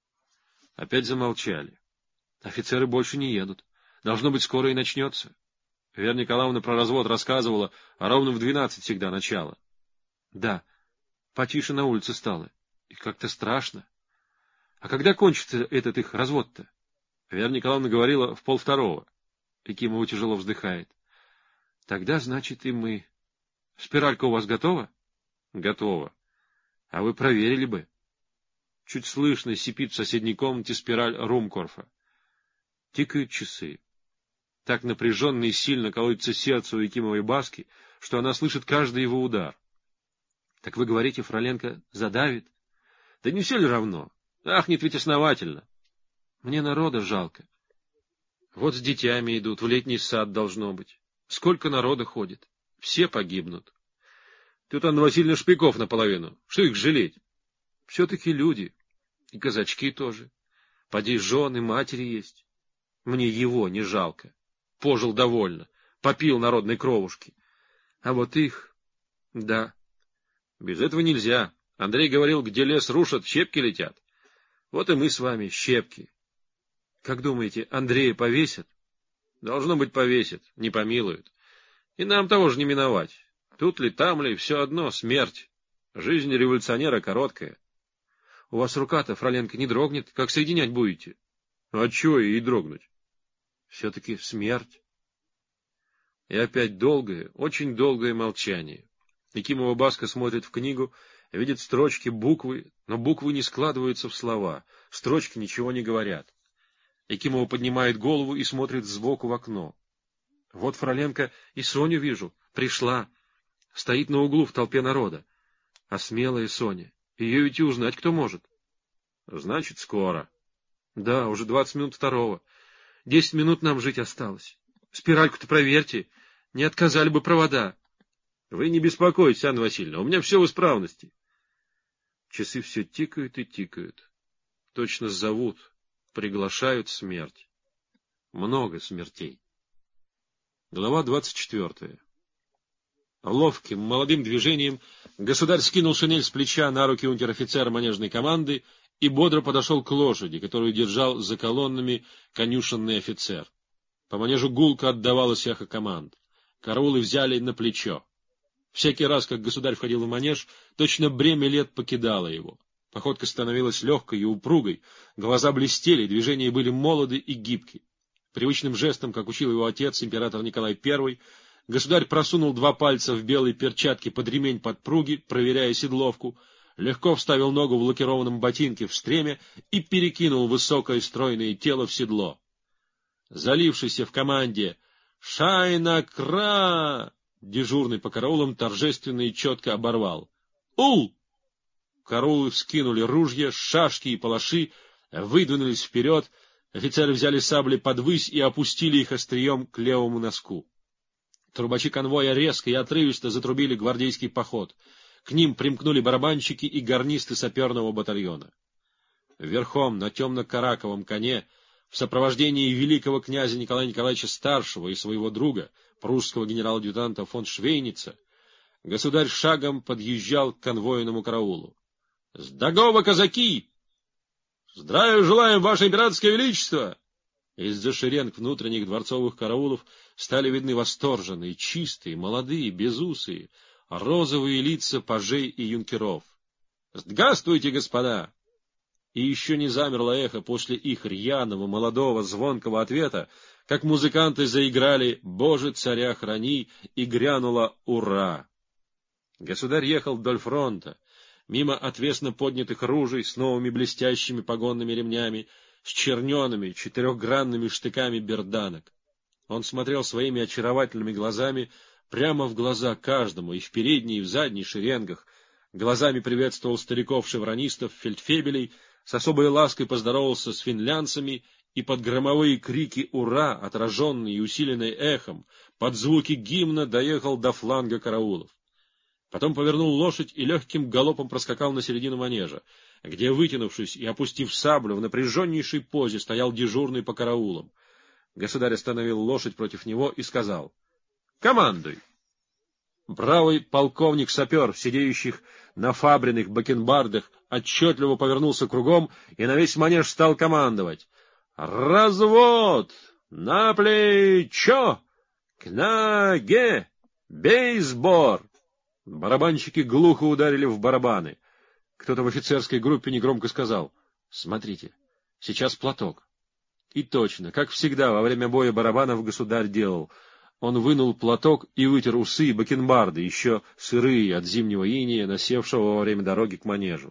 Опять замолчали. Офицеры больше не едут. Должно быть, скоро и начнется. Вера Николаевна про развод рассказывала, а ровно в двенадцать всегда начало. Да, потише на улице стало. И как-то страшно. А когда кончится этот их развод-то? Вера Николаевна говорила в полвторого. Якимова тяжело вздыхает. Тогда, значит, и мы. Спиралька у вас готова? Готова. А вы проверили бы. Чуть слышно сипит в соседней комнате спираль Румкорфа. Тикают часы. Так напряженно и сильно колотится сердце у Якимовой Баски, что она слышит каждый его удар. — Так вы говорите, Фроленко, задавит? — Да не все ли равно? Ахнет ведь основательно. Мне народа жалко. Вот с детьми идут, в летний сад должно быть. Сколько народа ходит. Все погибнут. Тут, Анна Васильевна, шпиков наполовину. Что их жалеть? Все-таки люди. И казачки тоже. Поди, жены, матери есть. Мне его не жалко. Пожил довольно. Попил народной кровушки. А вот их... Да. Без этого нельзя. Андрей говорил, где лес рушат, щепки летят. Вот и мы с вами щепки. Как думаете, Андрея повесят? Должно быть, повесят, не помилуют. И нам того же не миновать. Тут ли, там ли, все одно, смерть. Жизнь революционера короткая. У вас рука-то, Фроленко, не дрогнет, как соединять будете? А чего и дрогнуть? Все-таки смерть. И опять долгое, очень долгое молчание. Якимова Баска смотрит в книгу, видит строчки, буквы, но буквы не складываются в слова, строчки ничего не говорят. Якимова поднимает голову и смотрит сбоку в окно. Вот, Фроленко, и Соню вижу, пришла, стоит на углу в толпе народа. А смелая Соня, ее ведь и узнать кто может. Значит, скоро. Да, уже двадцать минут второго. Десять минут нам жить осталось. Спиральку-то проверьте, не отказали бы провода. Вы не беспокойтесь, Анна Васильевна, у меня все в исправности. Часы все тикают и тикают. Точно зовут, приглашают смерть. Много смертей. Глава двадцать четвертая. Ловким, молодым движением государь скинул шинель с плеча на руки унтер-офицера манежной команды и бодро подошел к лошади, которую держал за колоннами конюшенный офицер. По манежу гулко отдавалось эхо команд. Караулы взяли на плечо. Всякий раз, как государь входил в манеж, точно бремя лет покидало его. Походка становилась легкой и упругой, глаза блестели, движения были молоды и гибки. Привычным жестом, как учил его отец, император Николай Первый, государь просунул два пальца в белые перчатки под ремень подпруги, проверяя седловку, легко вставил ногу в лакированном ботинке в стремя и перекинул высокое стройное тело в седло. Залившийся в команде «Шайна-кра!» дежурный по караулам торжественно и четко оборвал. «Ул!» Караулы вскинули ружья, шашки и палаши, выдвинулись вперед, офицеры взяли сабли подвысь и опустили их острием к левому носку. Трубачи конвоя резко и отрывисто затрубили гвардейский поход. К ним примкнули барабанщики и гарнисты саперного батальона. Верхом на темно-караковом коне, в сопровождении великого князя Николая Николаевича Старшего и своего друга, прусского генерал-адъютанта фон Швейница, государь шагом подъезжал к конвойному караулу. — Здорово, казаки! — Здравия желаем, ваше императорское величество! Из-за шеренг внутренних дворцовых караулов стали видны восторженные, чистые, молодые, безусые, розовые лица пажей и юнкеров. — Здравствуйте, господа! И еще не замерло эхо после их рьяного, молодого, звонкого ответа, как музыканты заиграли «Боже, царя храни» и грянуло «Ура!». Государь ехал вдоль фронта, мимо отвесно поднятых ружей с новыми блестящими погонными ремнями, с чернеными четырехгранными штыками берданок. Он смотрел своими очаровательными глазами прямо в глаза каждому, и в передней, и в задней шеренгах, глазами приветствовал стариков-шевронистов, фельдфебелей, с особой лаской поздоровался с финлянцами, и под громовые крики «Ура!», отраженные и усиленные эхом, под звуки гимна доехал до фланга караулов. Потом повернул лошадь и легким галопом проскакал на середину манежа, где, вытянувшись и опустив саблю, в напряженнейшей позе стоял дежурный по караулам. Государь остановил лошадь против него и сказал: — Командуй! Бравый полковник-сапер, сидеющих на фабренных бакенбардах, отчетливо повернулся кругом и на весь манеж стал командовать: — Развод! На плечо! К ноге! Бей сбор! Барабанщики глухо ударили в барабаны. Кто-то в офицерской группе негромко сказал: — Смотрите, сейчас платок. И точно, как всегда, во время боя барабанов государь делал. Он вынул платок и вытер усы и бакенбарды, еще сырые от зимнего инея, насевшего во время дороги к манежу.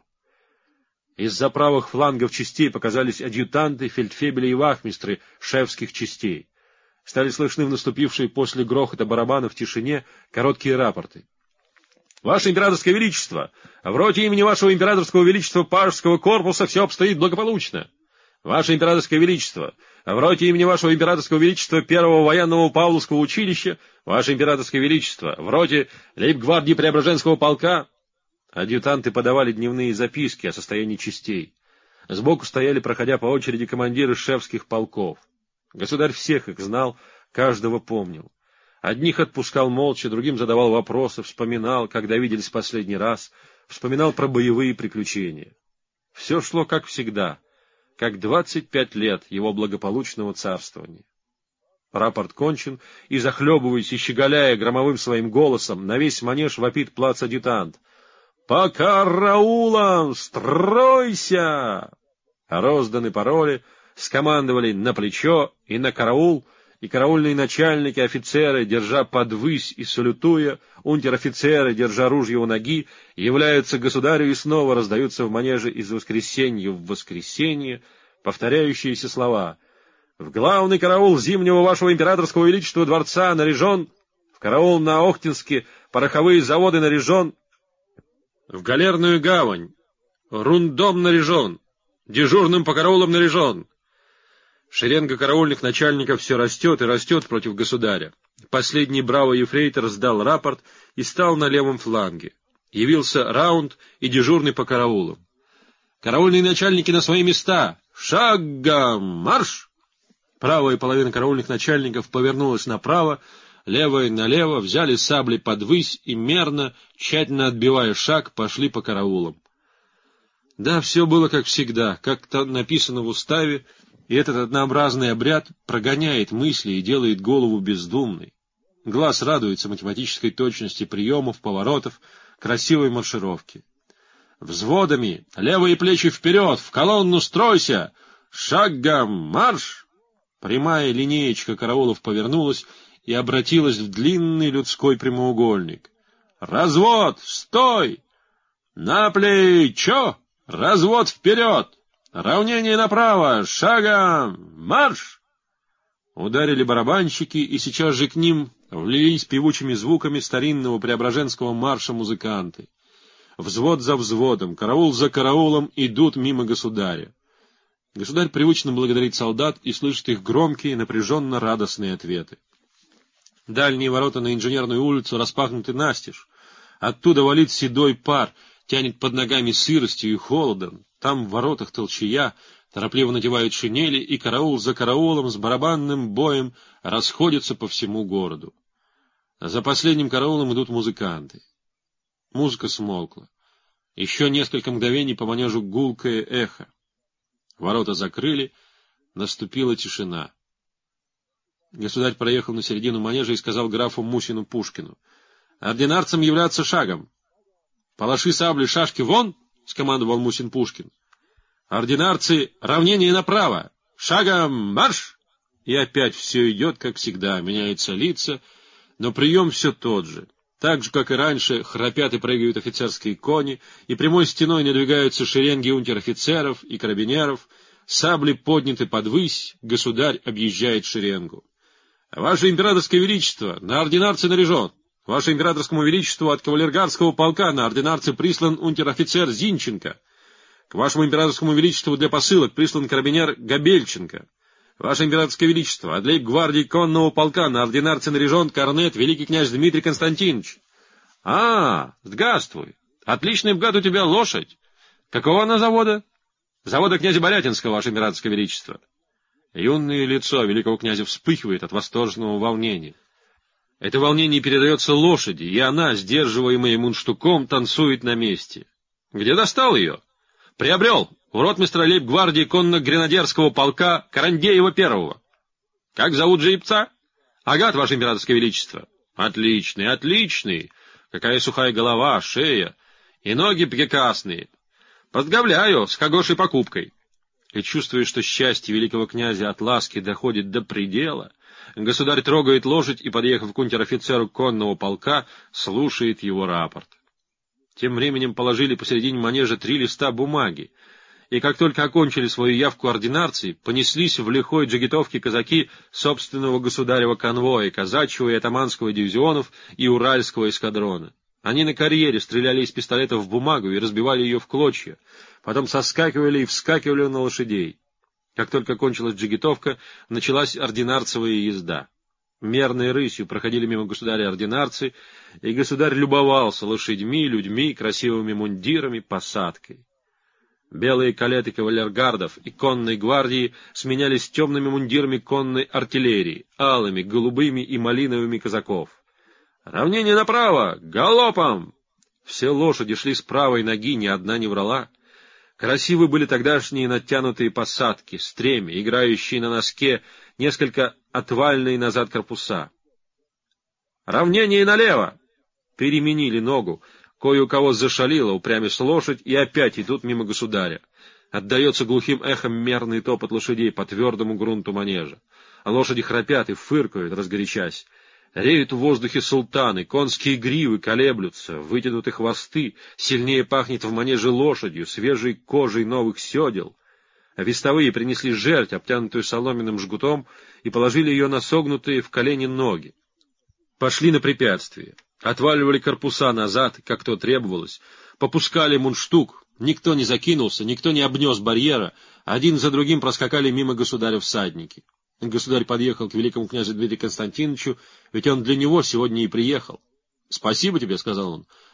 Из-за правых флангов частей показались адъютанты, фельдфебели и вахмистры шефских частей. Стали слышны в наступившей после грохота барабана в тишине короткие рапорты. Ваше императорское величество, в роте имени вашего императорского величества Пажского корпуса все обстоит благополучно. Ваше императорское величество, в роте имени вашего императорского величества Первого военного Павловского училища, ваше императорское величество, в роте лейб-гвардии Преображенского полка. Адъютанты подавали дневные записки о состоянии частей. Сбоку стояли, проходя по очереди, командиры шефских полков. Государь всех их знал, каждого помнил. Одних отпускал молча, другим задавал вопросы, вспоминал, когда виделись последний раз, вспоминал про боевые приключения. Все шло как всегда, как двадцать пять лет его благополучного царствования. Рапорт кончен, и, захлебываясь и щеголяя громовым своим голосом, на весь манеж вопит плацадъютант: — По караулам! Стройся! Розданы пароли, скомандовали на плечо и на караул, и караульные начальники, офицеры, держа подвысь и салютуя, унтер-офицеры, держа ружья у ноги, являются государю и снова раздаются в манеже из воскресенья в воскресенье повторяющиеся слова: «В главный караул зимнего вашего императорского величества дворца наряжен, в караул на Охтинске пороховые заводы наряжен, в галерную гавань рундом наряжен, дежурным по караулам наряжен». Шеренга караульных начальников все растет и растет против государя. Последний бравый ефрейтор сдал рапорт и стал на левом фланге. Явился раунд и дежурный по караулам. «Караульные начальники на свои места! Шагом марш!» Правая половина караульных начальников повернулась направо, левая налево, взяли сабли подвысь и мерно, тщательно отбивая шаг, пошли по караулам. Да, все было как всегда, как написано в уставе, и этот однообразный обряд прогоняет мысли и делает голову бездумной. Глаз радуется математической точности приемов, поворотов, красивой маршировки. Взводами, левые плечи вперед, в колонну стройся! Шагом марш! Прямая линеечка караулов повернулась и обратилась в длинный людской прямоугольник. Развод! Стой! На плечо! Развод вперед! Равнение направо! Шагом марш! Ударили барабанщики, и сейчас же к ним влились певучими звуками старинного преображенского марша музыканты. Взвод за взводом, караул за караулом идут мимо государя. Государь привычно благодарит солдат и слышит их громкие, напряженно радостные ответы. Дальние ворота на Инженерную улицу распахнуты настежь. Оттуда валит седой пар, тянет под ногами сыростью и холодом. Там в воротах толчая, торопливо надевают шинели, и караул за караулом с барабанным боем расходятся по всему городу. За последним караулом идут музыканты. Музыка смолкла. Еще несколько мгновений по манежу гулкое эхо. Ворота закрыли, наступила тишина. Государь проехал на середину манежа и сказал графу Мусину Пушкину: «Ординарцам являться шагом!» «Палаши, сабли, шашки вон!» — скомандовал Мусин Пушкин. «Ординарцы, равнение направо! Шагом марш!» И опять все идет, как всегда, меняются лица, но прием все тот же. Так же, как и раньше, храпят и прыгают офицерские кони, и прямой стеной надвигаются шеренги унтер-офицеров и карабинеров, сабли подняты подвысь, государь объезжает шеренгу. «Ваше императорское величество, на ординарце наряжен! Ваше императорскому величеству от кавалергардского полка на ординарце прислан унтер-офицер Зинченко. К вашему императорскому величеству для посылок прислан карабинер Габельченко. Ваше императорское величество, от лейб-гвардии конного полка на ординарце наряжен корнет великий князь Дмитрий Константинович». «А, здравствуй! Отличный бгад у тебя лошадь! Какого она завода?» «Завода князя Борятинского, ваше императорское величество». Юное лицо великого князя вспыхивает от восторженного волнения. Это волнение передается лошади, и она, сдерживаемая мундштуком, танцует на месте. «Где достал ее?» «Приобрел у ротмистра лейб-гвардии конно-гренадерского полка Карандеева первого». «Как зовут жеребца?» «Агат, ваше императорское величество». «Отличный, отличный! Какая сухая голова, шея, и ноги прекрасные. Поздравляю с хорошей покупкой». И, чувствуя, что счастье великого князя от ласки доходит до предела, государь трогает лошадь и, подъехав к унтер-офицеру конного полка, слушает его рапорт. Тем временем положили посередине манежа три листа бумаги, и как только окончили свою явку ординарцы, понеслись в лихой джигитовке казаки собственного государева конвоя, казачьего и атаманского дивизионов и уральского эскадрона. Они на карьере стреляли из пистолетов в бумагу и разбивали ее в клочья, потом соскакивали и вскакивали на лошадей. Как только кончилась джигитовка, началась ординарцевая езда. Мерной рысью проходили мимо государя ординарцы, и государь любовался лошадьми, людьми, красивыми мундирами, посадкой. Белые калеты кавалергардов и конной гвардии сменялись темными мундирами конной артиллерии, алыми, голубыми и малиновыми казаков. «Равнение направо! Галопом!» Все лошади шли с правой ноги, ни одна не врала. Красивы были тогдашние натянутые посадки, стремя, играющие на носке несколько отвальные назад корпуса. «Равнение налево!» Переменили ногу, кое у кого зашалило, упрямясь лошадь, и опять идут мимо государя. Отдается глухим эхом мерный топот лошадей по твердому грунту манежа. А лошади храпят и фыркают, разгорячась. Реют в воздухе султаны, конские гривы колеблются, вытянуты хвосты, сильнее пахнет в манеже лошадью, свежей кожей новых седел. А вестовые принесли жерть, обтянутую соломенным жгутом, и положили ее на согнутые в колени ноги. Пошли на препятствие, отваливали корпуса назад, как то требовалось, попускали мундштук, никто не закинулся, никто не обнес барьера, один за другим проскакали мимо государя всадники. Государь подъехал к великому князю Дмитрию Константиновичу, ведь он для него сегодня и приехал. — Спасибо тебе, — сказал он, —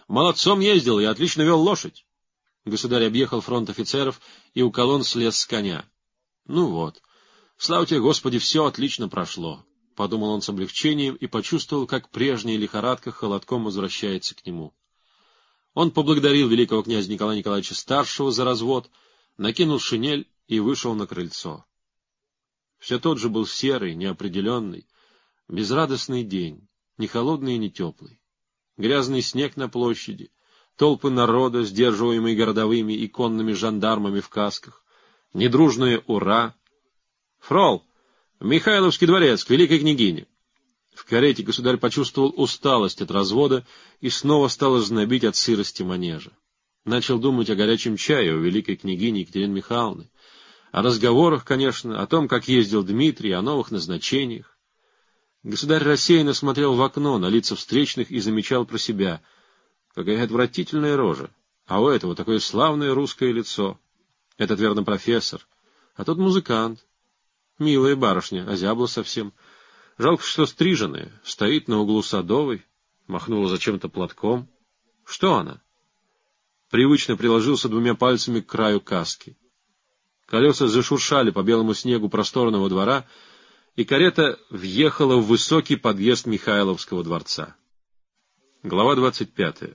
Молодцом ездил и отлично вел лошадь. Государь объехал фронт офицеров и у колонн слез с коня. Ну вот, слава тебе, Господи, все отлично прошло, — подумал он с облегчением и почувствовал, как прежняя лихорадка холодком возвращается к нему. Он поблагодарил великого князя Николая Николаевича Старшего за развод, накинул шинель и вышел на крыльцо. Все тот же был серый, неопределенный, безрадостный день, ни холодный и ни теплый. Грязный снег на площади, толпы народа, сдерживаемые городовыми и конными жандармами в касках, недружное «Ура!». «Фрол! Михайловский дворец, к великой княгине!» В карете государь почувствовал усталость от развода и снова стал знобить от сырости манежа. Начал думать о горячем чае у великой княгини Екатерины Михайловны, о разговорах, конечно, о том, как ездил Дмитрий, о новых назначениях. Государь рассеянно смотрел в окно на лица встречных и замечал про себя: какая отвратительная рожа, а у этого такое славное русское лицо. Этот, верно, профессор, а тот музыкант. Милая барышня, озябла совсем. Жалко, что стриженная, стоит на углу Садовой, махнула зачем-то платком. Что она? Привычно приложился двумя пальцами к краю каски. Колеса зашуршали по белому снегу просторного двора, и карета въехала в высокий подъезд Михайловского дворца. Глава двадцать пятая.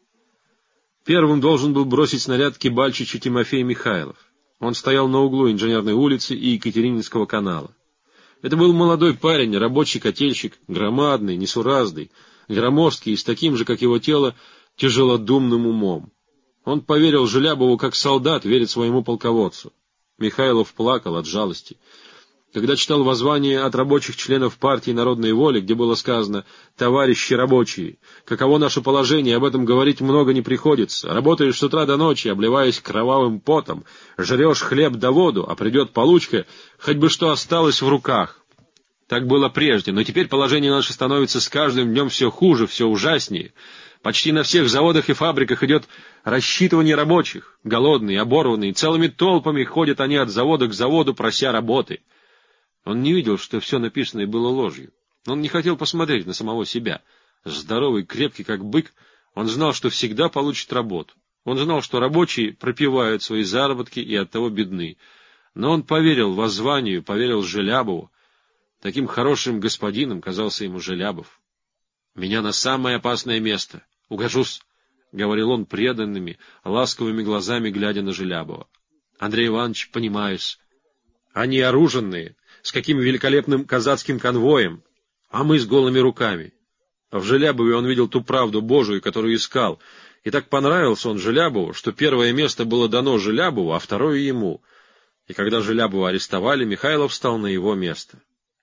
Первым должен был бросить снаряд Кибальчичу Тимофей Михайлов. Он стоял на углу Инженерной улицы и Екатерининского канала. Это был молодой парень, рабочий котельщик, громадный, несуразный, громоздкий и с таким же, как его тело, тяжелодумным умом. Он поверил Желябову, как солдат верит своему полководцу. Михайлов плакал от жалости. Когда читал воззвание от рабочих членов партии Народной воли, где было сказано: «Товарищи рабочие, каково наше положение, об этом говорить много не приходится. Работаешь с утра до ночи, обливаясь кровавым потом, жрешь хлеб да воду, а придет получка, хоть бы что осталось в руках». Так было прежде, но теперь положение наше становится с каждым днем все хуже, все ужаснее. Почти на всех заводах и фабриках идет рассчитывание рабочих. Голодные, оборванные, целыми толпами ходят они от завода к заводу, прося работы. Он не видел, что все написанное было ложью. Он не хотел посмотреть на самого себя. Здоровый, крепкий, как бык, он знал, что всегда получит работу. Он знал, что рабочие пропивают свои заработки и оттого бедны. Но он поверил воззванию, поверил Желябову. Таким хорошим господином казался ему Желябов. «Меня на самое опасное место. Угожусь», — говорил он преданными, ласковыми глазами, глядя на Желябова. «Андрей Иванович, понимаюсь. Они оруженные, с каким великолепным казацким конвоем, а мы с голыми руками». В Желябове он видел ту правду Божию, которую искал, и так понравился он Желябову, что первое место было дано Желябову, а второе ему. И когда Желябова арестовали, Михайлов встал на его место.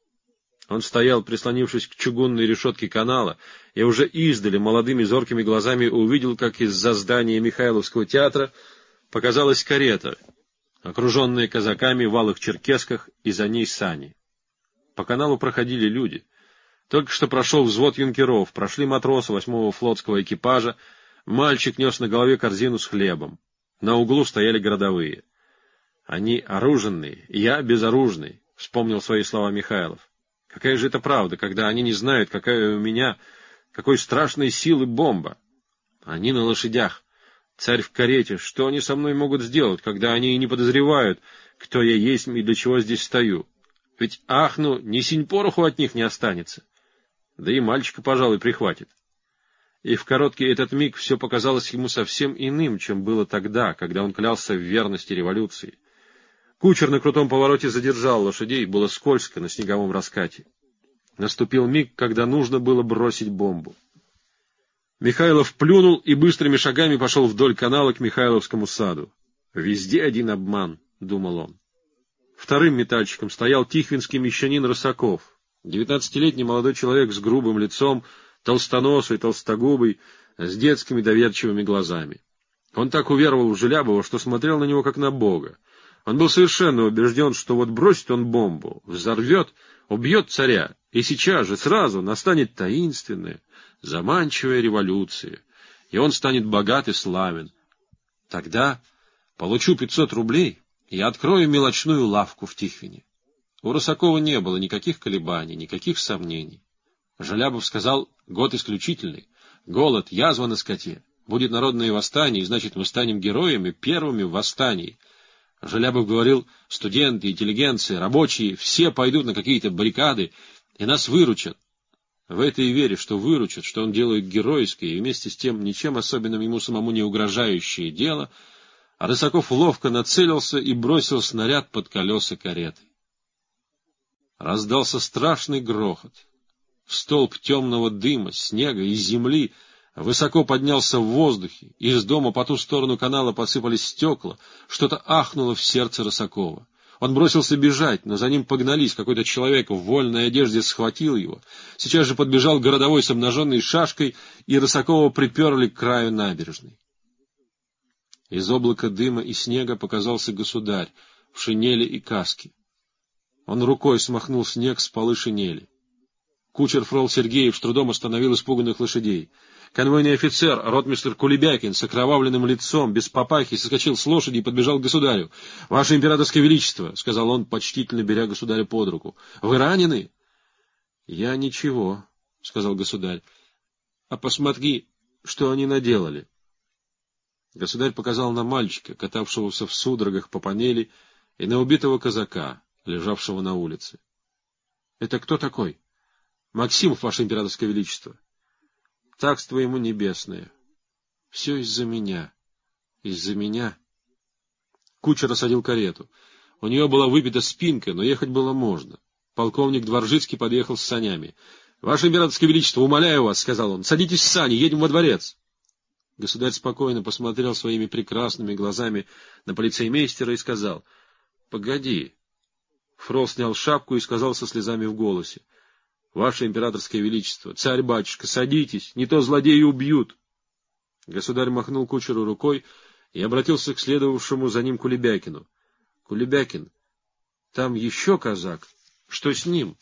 Он стоял, прислонившись к чугунной решетке канала, и уже издали молодыми зоркими глазами увидел, как из-за здания Михайловского театра показалась карета, окруженная казаками в алых черкесках, и за ней сани. По каналу проходили люди. Только что прошел взвод юнкеров, прошли матросы восьмого флотского экипажа, мальчик нес на голове корзину с хлебом. На углу стояли городовые. «Они оруженные, я безоружный», — вспомнил свои слова Михайлов. Какая же это правда, когда они не знают, какая у меня, какой страшной силы бомба? Они на лошадях, царь в карете. Что они со мной могут сделать, когда они и не подозревают, кто я есть и для чего здесь стою? Ведь ахну, ни синь пороху от них не останется. Да и мальчика, пожалуй, прихватит. И в короткий этот миг все показалось ему совсем иным, чем было тогда, когда он клялся в верности революции. Кучер на крутом повороте задержал лошадей, было скользко на снеговом раскате. Наступил миг, когда нужно было бросить бомбу. Михайлов плюнул и быстрыми шагами пошел вдоль канала к Михайловскому саду. «Везде один обман», — думал он. Вторым метальщиком стоял тихвинский мещанин Рысаков, девятнадцатилетний молодой человек с грубым лицом, толстоносый, толстогубый, с детскими доверчивыми глазами. Он так уверовал в Желябова, что смотрел на него как на бога. Он был совершенно убежден, что вот бросит он бомбу, взорвет, убьет царя, и сейчас же, сразу, настанет таинственная, заманчивая революция, и он станет богат и славен. Тогда получу пятьсот рублей и открою мелочную лавку в Тихвине. У Рысакова не было никаких колебаний, никаких сомнений. Желябов сказал: год исключительный, голод, язва на скоте, Будет народное восстание, и значит, мы станем героями, первыми в восстании. Желябов говорил, студенты, интеллигенция, рабочие, все пойдут на какие-то баррикады, и нас выручат. В это и веришь, что выручат, что он делает геройское и вместе с тем ничем особенным ему самому не угрожающее дело, а Рысаков ловко нацелился и бросил снаряд под колеса кареты. Раздался страшный грохот. Столб темного дыма, снега и земли высоко поднялся в воздухе, из дома по ту сторону канала посыпались стекла, что-то ахнуло в сердце Рысакова. Он бросился бежать, но за ним погнались, какой-то человек в вольной одежде схватил его. Сейчас же подбежал городовой с обнаженной шашкой, и Рысакова приперли к краю набережной. Из облака дыма и снега показался государь в шинели и каске. Он рукой смахнул снег с полы шинели. Кучер Фрол Сергеев с трудом остановил испуганных лошадей. Конвойный офицер, ротмистр Кулебякин, с окровавленным лицом, без папахи, соскочил с лошади и подбежал к государю. — Ваше императорское величество, — сказал он, почтительно беря государя под руку, — вы ранены? — Я ничего, — сказал государь. — А посмотри, что они наделали. Государь показал на мальчика, катавшегося в судорогах по панели, и на убитого казака, лежавшего на улице. — Это кто такой? — Максимов, ваше императорское величество. Царство ему небесное. Все из-за меня. Из-за меня. Кучер осадил карету. У нее была выбита спинка, но ехать было можно. Полковник Дворжицкий подъехал с санями. — Ваше императорское величество, умоляю вас, — сказал он, — садитесь в сани, едем во дворец. Государь спокойно посмотрел своими прекрасными глазами на полицеймейстера и сказал: — Погоди. Фрол снял шапку и сказал со слезами в голосе: — Ваше императорское величество, царь-батюшка, садитесь, не то злодеи убьют. Государь махнул кучеру рукой и обратился к следовавшему за ним Кулебякину. — Кулебякин, там еще казак. Что с ним?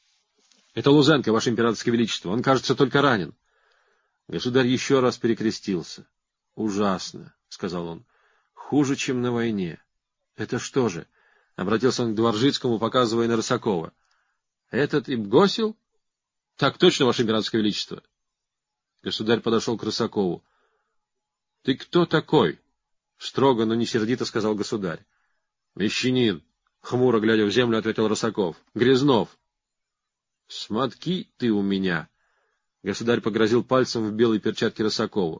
— Это Лузенко, ваше императорское величество, он, кажется, только ранен. Государь еще раз перекрестился. — Ужасно, — сказал он, — хуже, чем на войне. — Это что же? — обратился он к Дворжицкому, показывая на Рысакова. — Этот Ибгосил? — Так точно, ваше императорское величество. Государь подошел к Рысакову. — Ты кто такой? — строго, но не сердито сказал государь. — Мещанин, — хмуро глядя в землю, ответил Рысаков. — Грязнов. — Смотки ты у меня! — государь погрозил пальцем в белой перчатке Рысакову.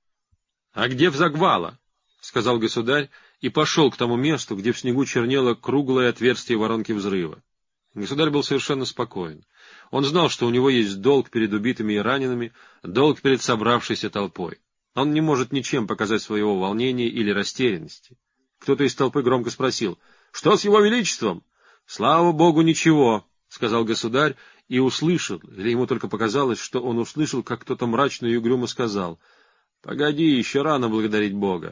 — А где Взагвала? — сказал государь и пошел к тому месту, где в снегу чернело круглое отверстие воронки взрыва. Государь был совершенно спокоен. Он знал, что у него есть долг перед убитыми и ранеными, долг перед собравшейся толпой. Он не может ничем показать своего волнения или растерянности. Кто-то из толпы громко спросил: — Что с его величеством? — Слава богу, ничего, — сказал государь, и услышал, или ему только показалось, что он услышал, как кто-то мрачно и угрюмо сказал: — Погоди, еще рано благодарить Бога.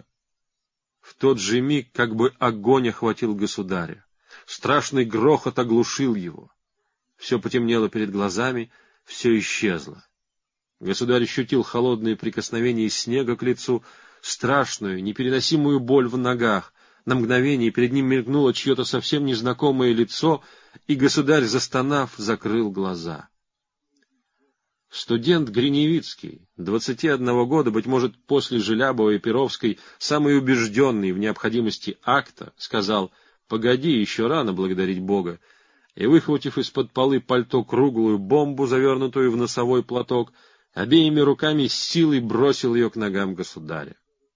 В тот же миг как бы огонь охватил государя. Страшный грохот оглушил его. Все потемнело перед глазами, все исчезло. Государь ощутил холодные прикосновения снега к лицу, страшную, непереносимую боль в ногах. На мгновение перед ним мелькнуло чье-то совсем незнакомое лицо, и государь, застонав, закрыл глаза. Студент Гриневицкий, двадцати одного года, быть может, после Желябова и Перовской, самый убежденный в необходимости акта, сказал: — Погоди, еще рано благодарить Бога, и, выхватив из-под полы пальто круглую бомбу, завернутую в носовой платок, обеими руками с силой бросил ее к ногам государя.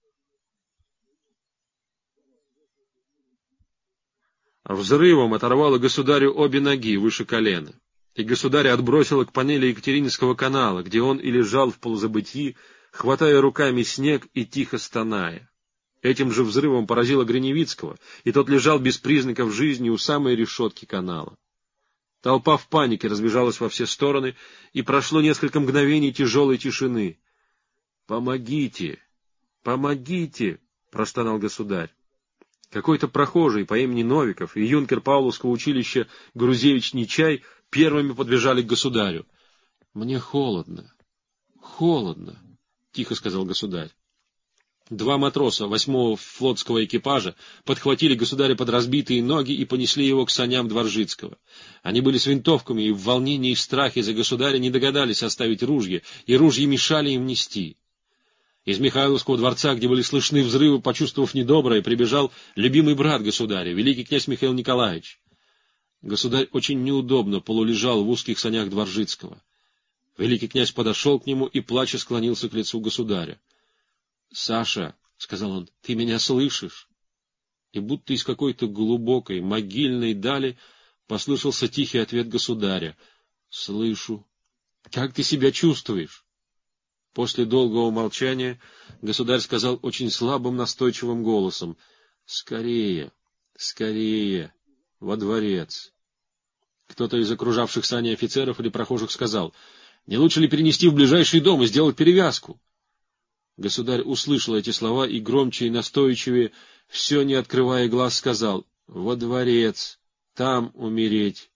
Взрывом оторвало государю обе ноги выше колена, и государя отбросило к панели Екатерининского канала, где он и лежал в полузабытии, хватая руками снег и тихо стоная. Этим же взрывом поразило Гриневицкого, и тот лежал без признаков жизни у самой решетки канала. Толпа в панике разбежалась во все стороны, и прошло несколько мгновений тяжелой тишины. — Помогите! Помогите! — простонал государь. Какой-то прохожий по имени Новиков и юнкер Павловского училища Грузевич-Нечай первыми подбежали к государю. — Мне холодно, холодно, — тихо сказал государь. Два матроса восьмого флотского экипажа подхватили государя под разбитые ноги и понесли его к саням Дворжицкого. Они были с винтовками и в волнении и страхе за государя не догадались оставить ружья, и ружья мешали им нести. Из Михайловского дворца, где были слышны взрывы, почувствовав недоброе, прибежал любимый брат государя, великий князь Михаил Николаевич. Государь очень неудобно полулежал в узких санях Дворжицкого. Великий князь подошел к нему и, плача, склонился к лицу государя. — Саша, — сказал он, — ты меня слышишь? И будто из какой-то глубокой, могильной дали послышался тихий ответ государя. — Слышу. — Как ты себя чувствуешь? После долгого молчания государь сказал очень слабым, настойчивым голосом: — Скорее, скорее, во дворец. Кто-то из окружавших сани офицеров или прохожих сказал: — Не лучше ли перенести в ближайший дом и сделать перевязку? Государь услышал эти слова и громче и настойчивее, все не открывая глаз, сказал: — Во дворец, там умереть.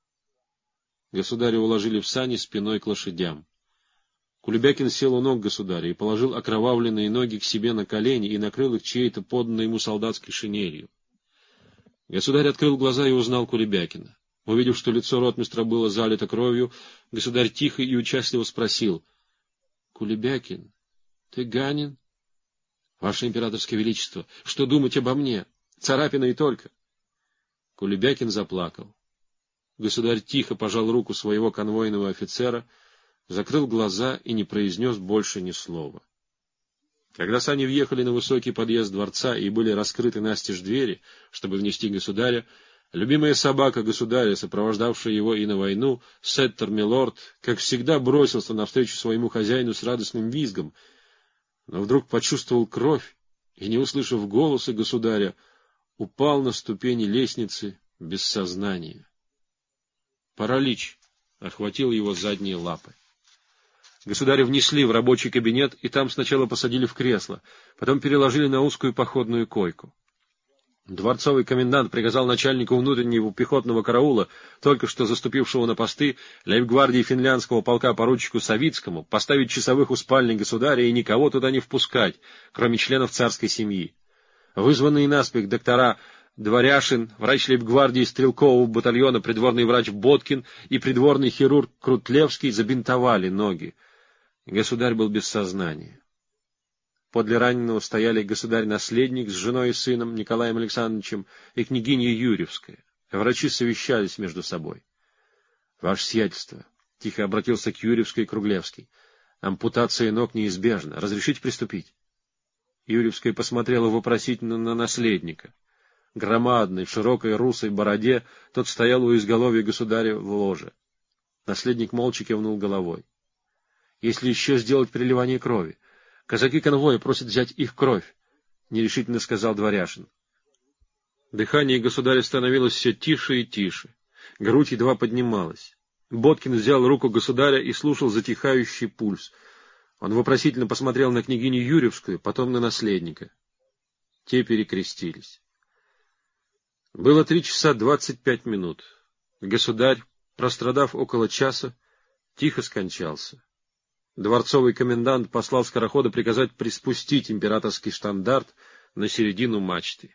Государя уложили в сани спиной к лошадям. Кулебякин сел у ног государя и положил окровавленные ноги к себе на колени и накрыл их чьей-то поданной ему солдатской шинелью. Государь открыл глаза и узнал Кулебякина. Увидев, что лицо ротмистра было залито кровью, государь тихо и участливо спросил: — Кулебякин, ты Ганин? — Ваше императорское величество, что думать обо мне? Царапина и только. Кулебякин заплакал. Государь тихо пожал руку своего конвойного офицера, закрыл глаза и не произнес больше ни слова. Когда сани въехали на высокий подъезд дворца и были раскрыты настежь двери, чтобы внести государя, любимая собака государя, сопровождавшая его и на войну, Сеттер Милорд, как всегда бросился навстречу своему хозяину с радостным визгом, но вдруг почувствовал кровь и, не услышав голоса государя, упал на ступени лестницы без сознания. Паралич охватил его задние лапы. Государя внесли в рабочий кабинет, и там сначала посадили в кресло, потом переложили на узкую походную койку. Дворцовый комендант приказал начальнику внутреннего пехотного караула, только что заступившего на посты, лейб-гвардии финляндского полка поручику Савицкому, поставить часовых у спальни государя и никого туда не впускать, кроме членов царской семьи. Вызванные наспех доктора Дворяшин, врач лейб-гвардии стрелкового батальона, придворный врач Боткин и придворный хирург Крутлевский забинтовали ноги. Государь был без сознания. Подле раненого стояли государь-наследник с женой и сыном Николаем Александровичем и княгиня Юрьевская. Врачи совещались между собой. — Ваше сиятельство, — тихо обратился к Юрьевской Круглевский, — ампутация ног неизбежна. Разрешите приступить? Юрьевская посмотрела вопросительно на наследника. Громадный, в широкой русой бороде, тот стоял у изголовья государя в ложе. Наследник молча кивнул головой. — Если еще сделать переливание крови. Казаки конвоя просят взять их кровь, — нерешительно сказал Дворяшин. Дыхание государя становилось все тише и тише. Грудь едва поднималась. Боткин взял руку государя и слушал затихающий пульс. Он вопросительно посмотрел на княгиню Юрьевскую, потом на наследника. Те перекрестились. Было три часа двадцать пять минут. Государь, прострадав около часа, тихо скончался. Дворцовый комендант послал скорохода приказать приспустить императорский штандарт на середину мачты.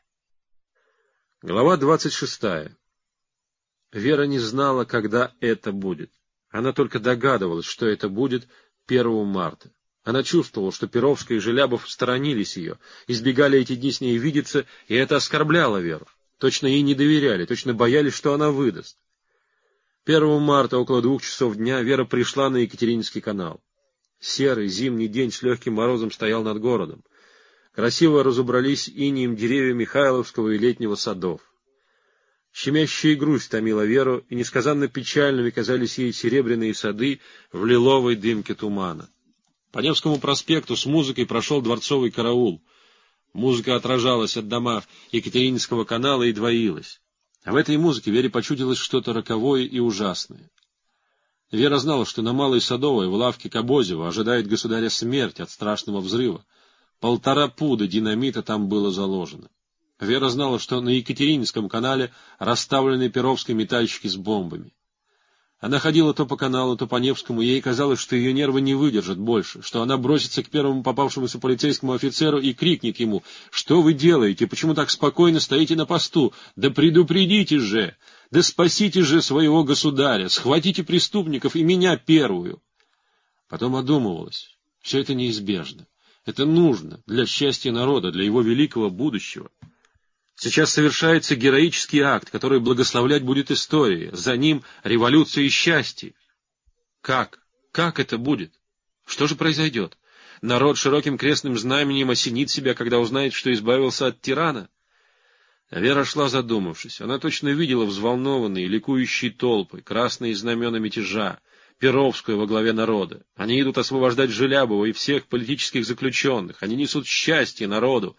Глава двадцать шестая. Вера не знала, когда это будет. Она только догадывалась, что это будет первого марта. Она чувствовала, что Перовская и Желябов сторонились ее, избегали эти дни с ней видеться, и это оскорбляло Веру. Точно ей не доверяли, точно боялись, что она выдаст. первого марта около двух часов дня Вера пришла на Екатерининский канал. Серый зимний день с легким морозом стоял над городом. Красиво разубрались инеем деревья Михайловского и Летнего садов. Щемящая грусть томила Веру, и несказанно печальными казались ей серебряные сады в лиловой дымке тумана. По Невскому проспекту с музыкой прошел дворцовый караул. Музыка отражалась от дома Екатерининского канала и двоилась. А в этой музыке Вере почудилось что-то роковое и ужасное. Вера знала, что на Малой Садовой, в лавке Кобозева, ожидает государя смерть от страшного взрыва. Полтора пуда динамита там было заложено. Вера знала, что на Екатерининском канале расставлены перовские метальщики с бомбами. Она ходила то по каналу, то по Невскому, и ей казалось, что ее нервы не выдержат больше, что она бросится к первому попавшемуся полицейскому офицеру и крикнет ему: «Что вы делаете? Почему так спокойно стоите на посту? Да предупредите же! Да спасите же своего государя! Схватите преступников и меня первую!» Потом одумывалась. Все это неизбежно. Это нужно для счастья народа, для его великого будущего. Сейчас совершается героический акт, который благословлять будет история. За ним революция и счастье. Как? Как это будет? Что же произойдет? Народ широким крестным знаменем осенит себя, когда узнает, что избавился от тирана. Вера шла задумавшись. Она точно видела взволнованные, ликующие толпы, красные знамена мятежа, Перовскую во главе народа. Они идут освобождать Желябова и всех политических заключенных. Они несут счастье народу.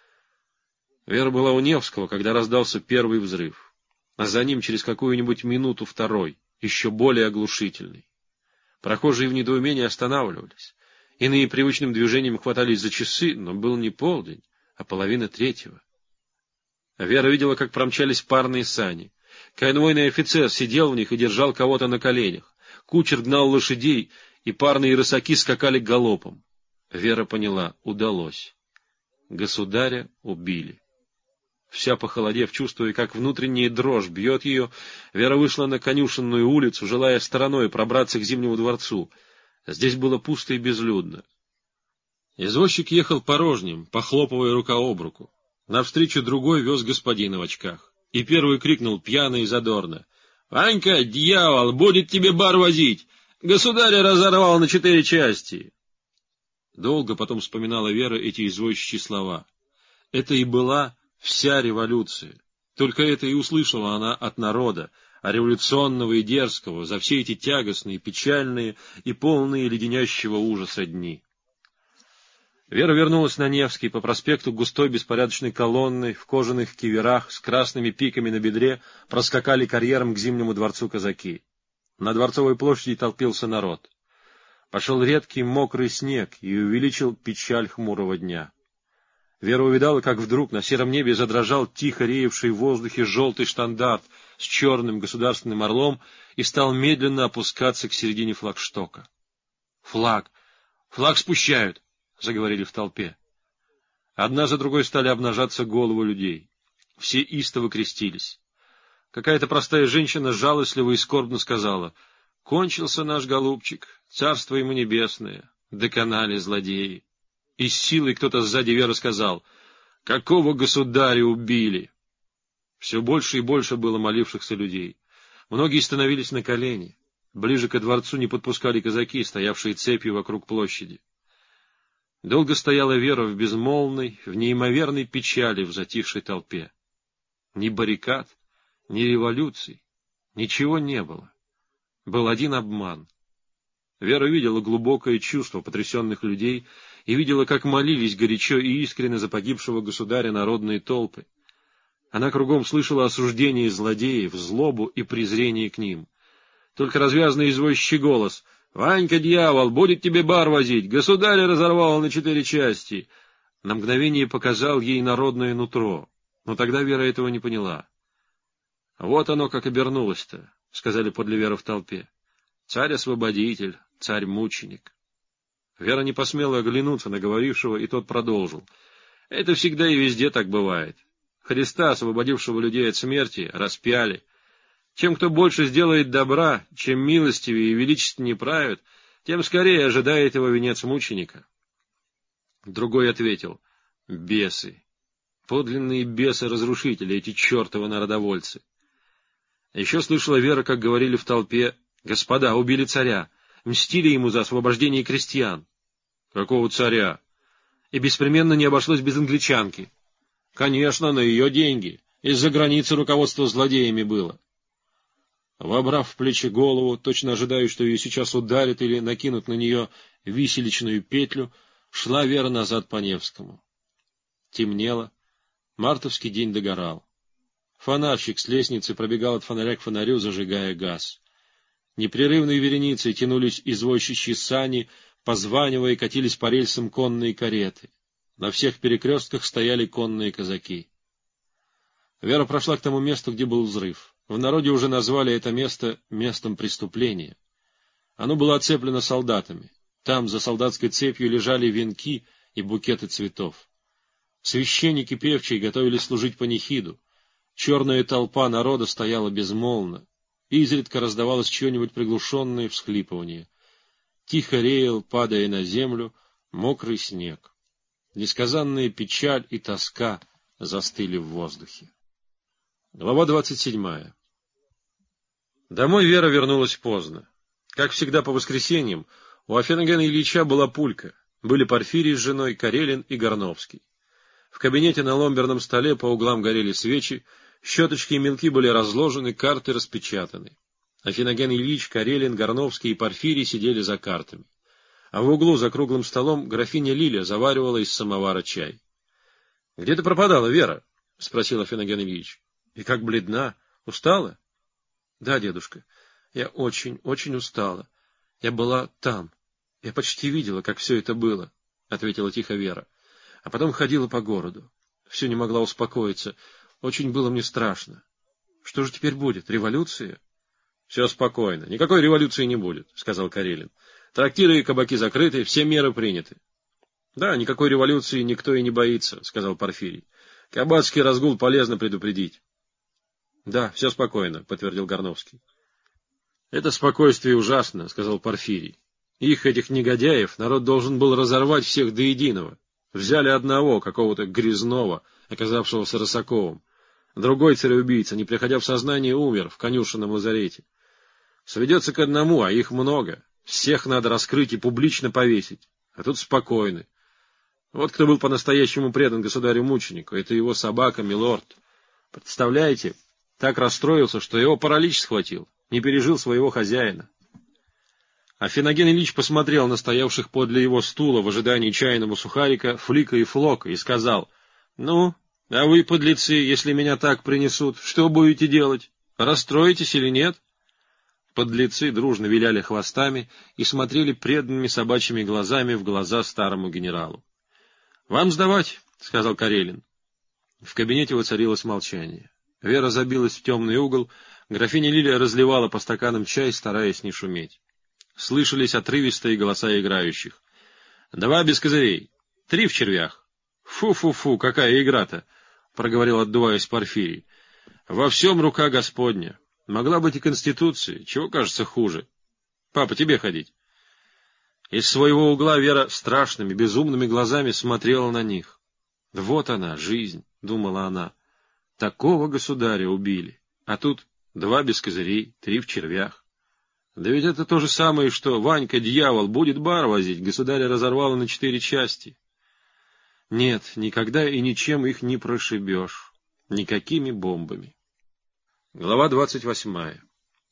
Вера была у Невского, когда раздался первый взрыв, а за ним через какую-нибудь минуту второй, еще более оглушительный. Прохожие в недоумении останавливались. Иные привычным движением хватались за часы, но был не полдень, а половина третьего. Вера видела, как промчались парные сани. Конвойный офицер сидел в них и держал кого-то на коленях. Кучер гнал лошадей, и парные рысаки скакали галопом. Вера поняла — удалось. Государя убили. Вся похолодев, чувствуя, как внутренняя дрожь бьет ее, Вера вышла на Конюшенную улицу, желая стороной пробраться к Зимнему дворцу. Здесь было пусто и безлюдно. Извозчик ехал порожним, похлопывая рука об руку. Навстречу другой вез господина в очках. И первый крикнул пьяно и задорно: — Ванька, дьявол, будет тебе бар возить! Государя разорвал на четыре части! Долго потом вспоминала Вера эти извозчичьи слова. Это и была вся революция. Только это и услышала она от народа, а революционного и дерзкого, за все эти тягостные, печальные и полные леденящего ужаса дни. Вера вернулась на Невский, по проспекту густой беспорядочной колонной, в кожаных киверах, с красными пиками на бедре, проскакали карьером к Зимнему дворцу казаки. На Дворцовой площади толпился народ. Пошел редкий мокрый снег и увеличил печаль хмурого дня. Вера увидала, как вдруг на сером небе задрожал тихо реевший в воздухе желтый штандарт с черным государственным орлом и стал медленно опускаться к середине флагштока. — Флаг! Флаг спущают! — заговорили в толпе. Одна за другой стали обнажаться головы людей. Все истово крестились. Какая-то простая женщина жалостливо и скорбно сказала: — Кончился наш голубчик, царство ему небесное, доконали злодеи. И с силой кто-то сзади Веры сказал: — Какого государя убили? Все больше и больше было молившихся людей. Многие становились на колени. Ближе ко дворцу не подпускали казаки, стоявшие цепью вокруг площади. Долго стояла Вера в безмолвной, в неимоверной печали в затихшей толпе. Ни баррикад, ни революций, ничего не было. Был один обман. Вера видела глубокое чувство потрясенных людей и видела, как молились горячо и искренне за погибшего государя народные толпы. Она кругом слышала осуждение злодеев, злобу и презрение к ним. Только развязный извозчий голос: — Ванька, дьявол, будет тебе бар возить! Государя разорвал на четыре части! На мгновение показал ей народное нутро, но тогда Вера этого не поняла. — Вот оно как обернулось-то, — сказали подле Веры в толпе. — Царь-освободитель, царь-мученик. Вера не посмела оглянуться на говорившего, и тот продолжил: — Это всегда и везде так бывает. Христа, освободившего людей от смерти, распяли. Тем, кто больше сделает добра, чем милостивее и величественнее правит, тем скорее ожидает его венец мученика. Другой ответил: — Бесы. Подлинные бесы-разрушители, эти чертовы народовольцы. Еще слышала Вера, как говорили в толпе: — Господа, убили царя, мстили ему за освобождение крестьян. — Какого царя? И беспременно не обошлось без англичанки. — Конечно, на ее деньги. Из-за границы руководство злодеями было. Вобрав в плечи голову, точно ожидая, что ее сейчас ударят или накинут на нее виселичную петлю, шла Вера назад по Невскому. Темнело, мартовский день догорал. Фонарщик с лестницы пробегал от фонаря к фонарю, зажигая газ. Непрерывной вереницей тянулись извозчичьи сани, позванивая, катились по рельсам конные кареты. На всех перекрестках стояли конные казаки. Вера прошла к тому месту, где был взрыв. В народе уже назвали это место местом преступления. Оно было оцеплено солдатами. Там, за солдатской цепью, лежали венки и букеты цветов. Священники певчие готовились служить панихиду. Черная толпа народа стояла безмолвно. Изредка раздавалось чье-нибудь приглушенное всхлипывание. Тихо реял, падая на землю, мокрый снег. Несказанная печаль и тоска застыли в воздухе. Глава двадцать седьмая. Домой Вера вернулась поздно. Как всегда по воскресеньям, у Афиногена Ильича была пулька. Были Порфирий с женой, Карелин и Горновский. В кабинете на ломберном столе по углам горели свечи, щеточки и мелки были разложены, карты распечатаны. Афиноген Ильич, Карелин, Горновский и Порфирий сидели за картами. А в углу за круглым столом графиня Лиля заваривала из самовара чай. — Где ты пропадала, Вера? — спросил Афиноген Ильич. — И как бледна. Устала? — Да, дедушка, я очень, очень устала. Я была там. Я почти видела, как все это было, — ответила тихо Вера. А потом ходила по городу. Все не могла успокоиться. Очень было мне страшно. Что же теперь будет? Революция? — Все спокойно. Никакой революции не будет, — сказал Карелин. Трактиры и кабаки закрыты, все меры приняты. — Да, никакой революции никто и не боится, — сказал Порфирий. — Кабацкий разгул полезно предупредить. — Да, все спокойно, — подтвердил Горновский. — Это спокойствие ужасно, — сказал Порфирий. Их, этих негодяев, народ должен был разорвать всех до единого. Взяли одного, какого-то Грязного, оказавшегося Рысаковым. Другой цареубийца, не приходя в сознание, умер в конюшенном лазарете. Сведется к одному, а их много. Всех надо раскрыть и публично повесить. А тут спокойны. Вот кто был по-настоящему предан государю-мученику. Это его собака, милорд. Представляете, так расстроился, что его паралич схватил. Не пережил своего хозяина. Афиноген Ильич посмотрел на стоявших подле его стула в ожидании чайного сухарика Флика и Флока и сказал: — Ну, а вы, подлецы, если меня так принесут, что будете делать? Расстроитесь или нет? Подлецы дружно виляли хвостами и смотрели преданными собачьими глазами в глаза старому генералу. — Вам сдавать, — сказал Карелин. В кабинете воцарилось молчание. Вера забилась в темный угол, графиня Лилия разливала по стаканам чай, стараясь не шуметь. Слышались отрывистые голоса играющих. — Два без козырей, три в червях. Фу — Фу-фу-фу, какая игра-то! — проговорил, отдуваясь Порфирий. — Во всем рука Господня. Могла быть и Конституция, чего кажется хуже. Папа, тебе ходить. Из своего угла Вера страшными, безумными глазами смотрела на них. Вот она, жизнь, — думала она. Такого государя убили, а тут два без козырей, три в червях. Да ведь это то же самое, что Ванька-дьявол будет бар возить, государя разорвало на четыре части. Нет, никогда и ничем их не прошибешь, никакими бомбами. Глава двадцать восьмая.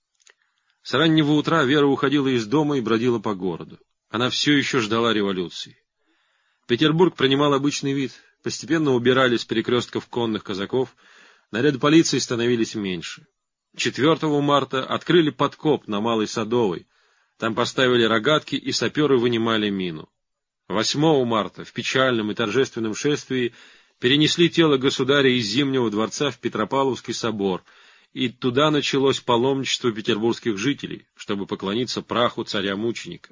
С раннего утра Вера уходила из дома и бродила по городу. Она все еще ждала революции. Петербург принимал обычный вид, постепенно убирали с перекрестков конных казаков, наряды полиции становились меньше. четвёртого марта открыли подкоп на Малой Садовой, там поставили рогатки и саперы вынимали мину. восьмого марта в печальном и торжественном шествии перенесли тело государя из Зимнего дворца в Петропавловский собор, и туда началось паломничество петербургских жителей, чтобы поклониться праху царя-мученика.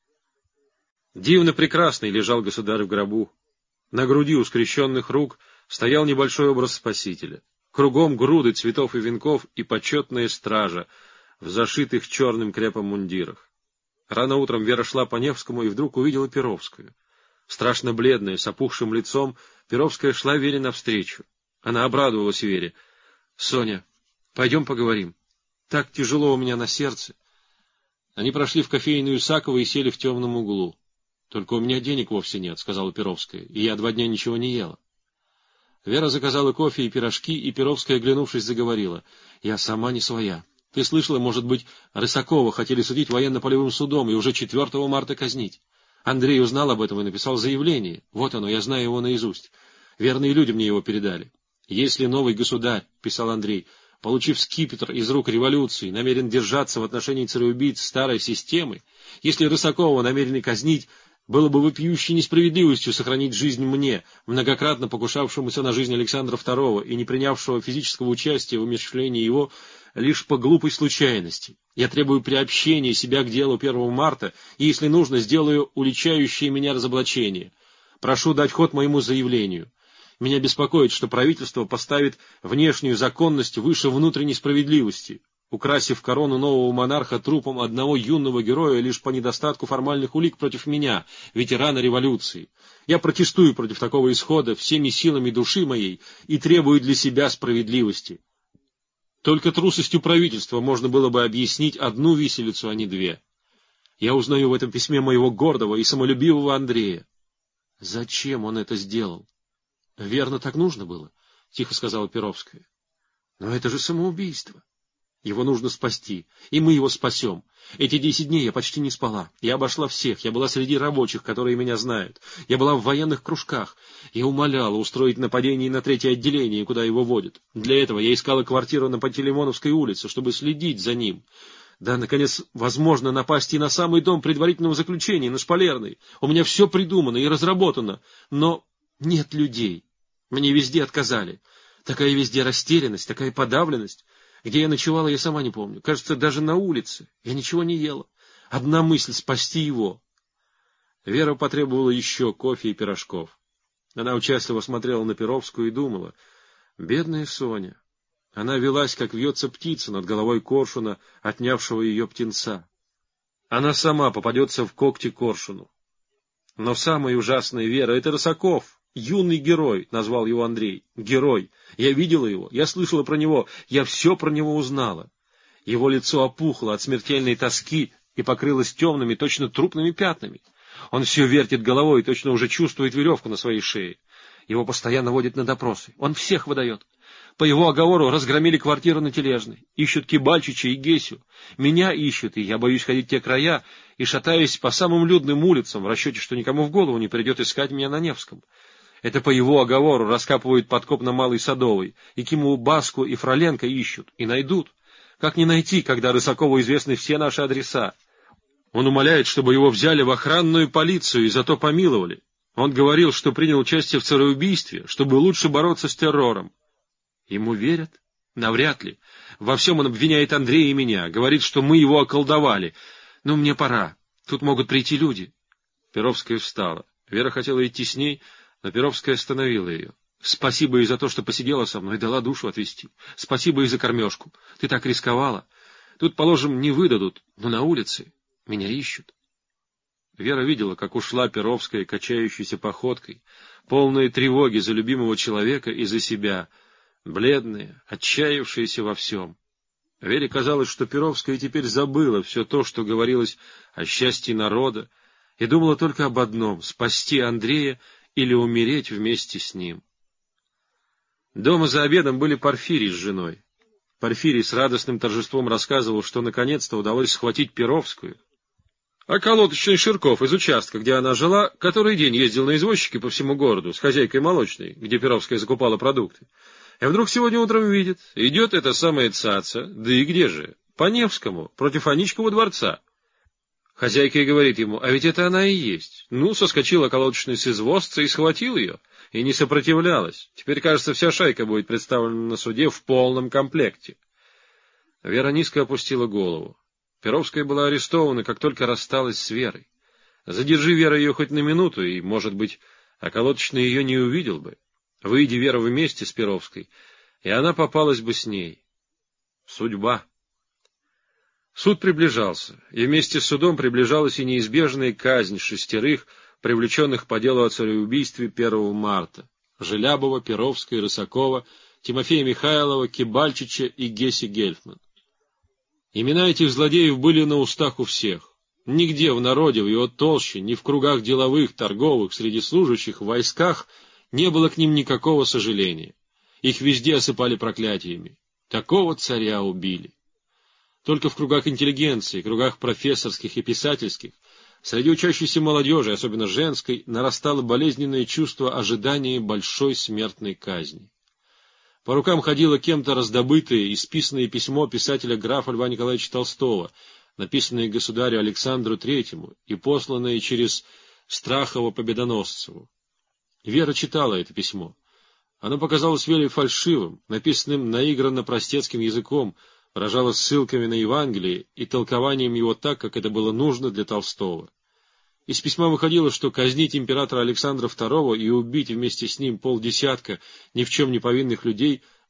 Дивно прекрасный лежал государь в гробу. На груди у скрещенных рук стоял небольшой образ Спасителя. Кругом груды цветов и венков и почетная стража в зашитых черным крепом мундирах. Рано утром Вера шла по Невскому и вдруг увидела Перовскую. Страшно бледная, с опухшим лицом, Перовская шла Вере навстречу. Она обрадовалась Вере. — Соня, пойдем поговорим. Так тяжело у меня на сердце. Они прошли в кофейную Исакова и сели в темном углу. — Только у меня денег вовсе нет, — сказала Перовская, — и я два дня ничего не ела. Вера заказала кофе и пирожки, и Перовская, оглянувшись, заговорила. — Я сама не своя. Ты слышала, может быть, Рысакова хотели судить военно-полевым судом и уже четвёртого марта казнить. Андрей узнал об этом и написал заявление. Вот оно, я знаю его наизусть. Верные люди мне его передали. Если новый государь, — писал Андрей, — получив скипетр из рук революции, намерен держаться в отношении цареубийц старой системы, если Рысакова намерены казнить, было бы вопиющей несправедливостью сохранить жизнь мне, многократно покушавшемуся на жизнь Александра второго и не принявшего физического участия в умерщвлении его лишь по глупой случайности. Я требую приобщения себя к делу первого марта, и, если нужно, сделаю уличающее меня разоблачение. Прошу дать ход моему заявлению. Меня беспокоит, что правительство поставит внешнюю законность выше внутренней справедливости. украсив корону нового монарха трупом одного юного героя лишь по недостатку формальных улик против меня, ветерана революции. Я протестую против такого исхода всеми силами души моей и требую для себя справедливости. Только трусостью правительства можно было бы объяснить одну виселицу, а не две. Я узнаю в этом письме моего гордого и самолюбивого Андрея. Зачем он это сделал? — Верно, так нужно было, — тихо сказала Перовская. — Но это же самоубийство. Его нужно спасти, и мы его спасем. Эти десять дней я почти не спала. Я обошла всех, я была среди рабочих, которые меня знают. Я была в военных кружках. Я умоляла устроить нападение на третье отделение, куда его водят. Для этого я искала квартиру на Пантелеймоновской улице, чтобы следить за ним. Да, наконец, возможно напасть и на самый дом предварительного заключения, на Шпалерной. У меня все придумано и разработано, но нет людей. Мне везде отказали. Такая везде растерянность, такая подавленность. Где я ночевала, я сама не помню. Кажется, даже на улице. Я ничего не ела. Одна мысль — спасти его. Вера потребовала еще кофе и пирожков. Она участливо смотрела на Перовскую и думала: бедная Соня. Она велась, как вьется птица над головой коршуна, отнявшего ее птенца. Она сама попадется в когти коршуну. Но самая ужасная, Вера, — это Рысаков. Юный герой, — назвал его Андрей. Герой. Я видела его, я слышала про него, я все про него узнала. Его лицо опухло от смертельной тоски и покрылось темными, точно трупными пятнами. Он все вертит головой и точно уже чувствует веревку на своей шее. Его постоянно водят на допросы. Он всех выдает. По его оговору разгромили квартиру на Тележной. Ищут Кибальчича и Гесю. Меня ищут, и я боюсь ходить в те края, и шатаюсь по самым людным улицам, в расчете, что никому в голову не придет искать меня на Невском. Это по его оговору раскапывают подкоп на Малой Садовой, и Киму Баску и Фроленко ищут, и найдут. Как не найти, когда Рысакову известны все наши адреса? Он умоляет, чтобы его взяли в охранную полицию и зато помиловали. Он говорил, что принял участие в цареубийстве, чтобы лучше бороться с террором. Ему верят? Навряд ли. Во всем он обвиняет Андрея и меня, говорит, что мы его околдовали. Но мне пора. Тут могут прийти люди. Перовская встала. Вера хотела идти с ней, но Перовская остановила ее. — Спасибо и за то, что посидела со мной и дала душу отвести. Спасибо и за кормежку. Ты так рисковала. Тут, положим, не выдадут, но на улице меня ищут. Вера видела, как ушла Перовская качающейся походкой, полной тревоги за любимого человека и за себя, бледная, отчаявшаяся во всем. Вере казалось, что Перовская теперь забыла все то, что говорилось о счастье народа, и думала только об одном — спасти Андрея или умереть вместе с ним. Дома за обедом были Порфирий с женой. Порфирий с радостным торжеством рассказывал, что наконец-то удалось схватить Перовскую. А колодочный Ширков из участка, где она жила, который день ездил на извозчике по всему городу с хозяйкой молочной, где Перовская закупала продукты. И вдруг сегодня утром видит, идет эта самая цаца, да и где же? По Невскому, против Аничкова дворца. Хозяйка и говорит ему: а ведь это она и есть. Ну, соскочила колодочная с извозца и схватил ее, и не сопротивлялась. Теперь, кажется, вся шайка будет представлена на суде в полном комплекте. Вера низко опустила голову. Перовская была арестована, как только рассталась с Верой. Задержи Вера ее хоть на минуту, и, может быть, околоточный ее не увидел бы. Выйди Вера вместе с Перовской, и она попалась бы с ней. Судьба. Суд приближался, и вместе с судом приближалась и неизбежная казнь шестерых, привлеченных по делу о цареубийстве первого марта — Желябова, Перовской, Рысакова, Тимофея Михайлова, Кибальчича и Геси Гельфман. Имена этих злодеев были на устах у всех. Нигде в народе, в его толще, ни в кругах деловых, торговых, среди служащих, в войсках не было к ним никакого сожаления. Их везде осыпали проклятиями. Такого царя убили. Только в кругах интеллигенции, кругах профессорских и писательских, среди учащейся молодежи, особенно женской, нарастало болезненное чувство ожидания большой смертной казни. По рукам ходило кем-то раздобытое и списанное письмо писателя графа Льва Николаевича Толстого, написанное государю Александру Третьему и посланное через Страхова-Победоносцеву. Вера читала это письмо. Оно показалось Вере фальшивым, написанным наигранно-простецким языком, выражалось ссылками на Евангелие и толкованием его так, как это было нужно для Толстого. Из письма выходило, что казнить императора Александра Второго и убить вместе с ним полдесятка ни в чем не повинных людей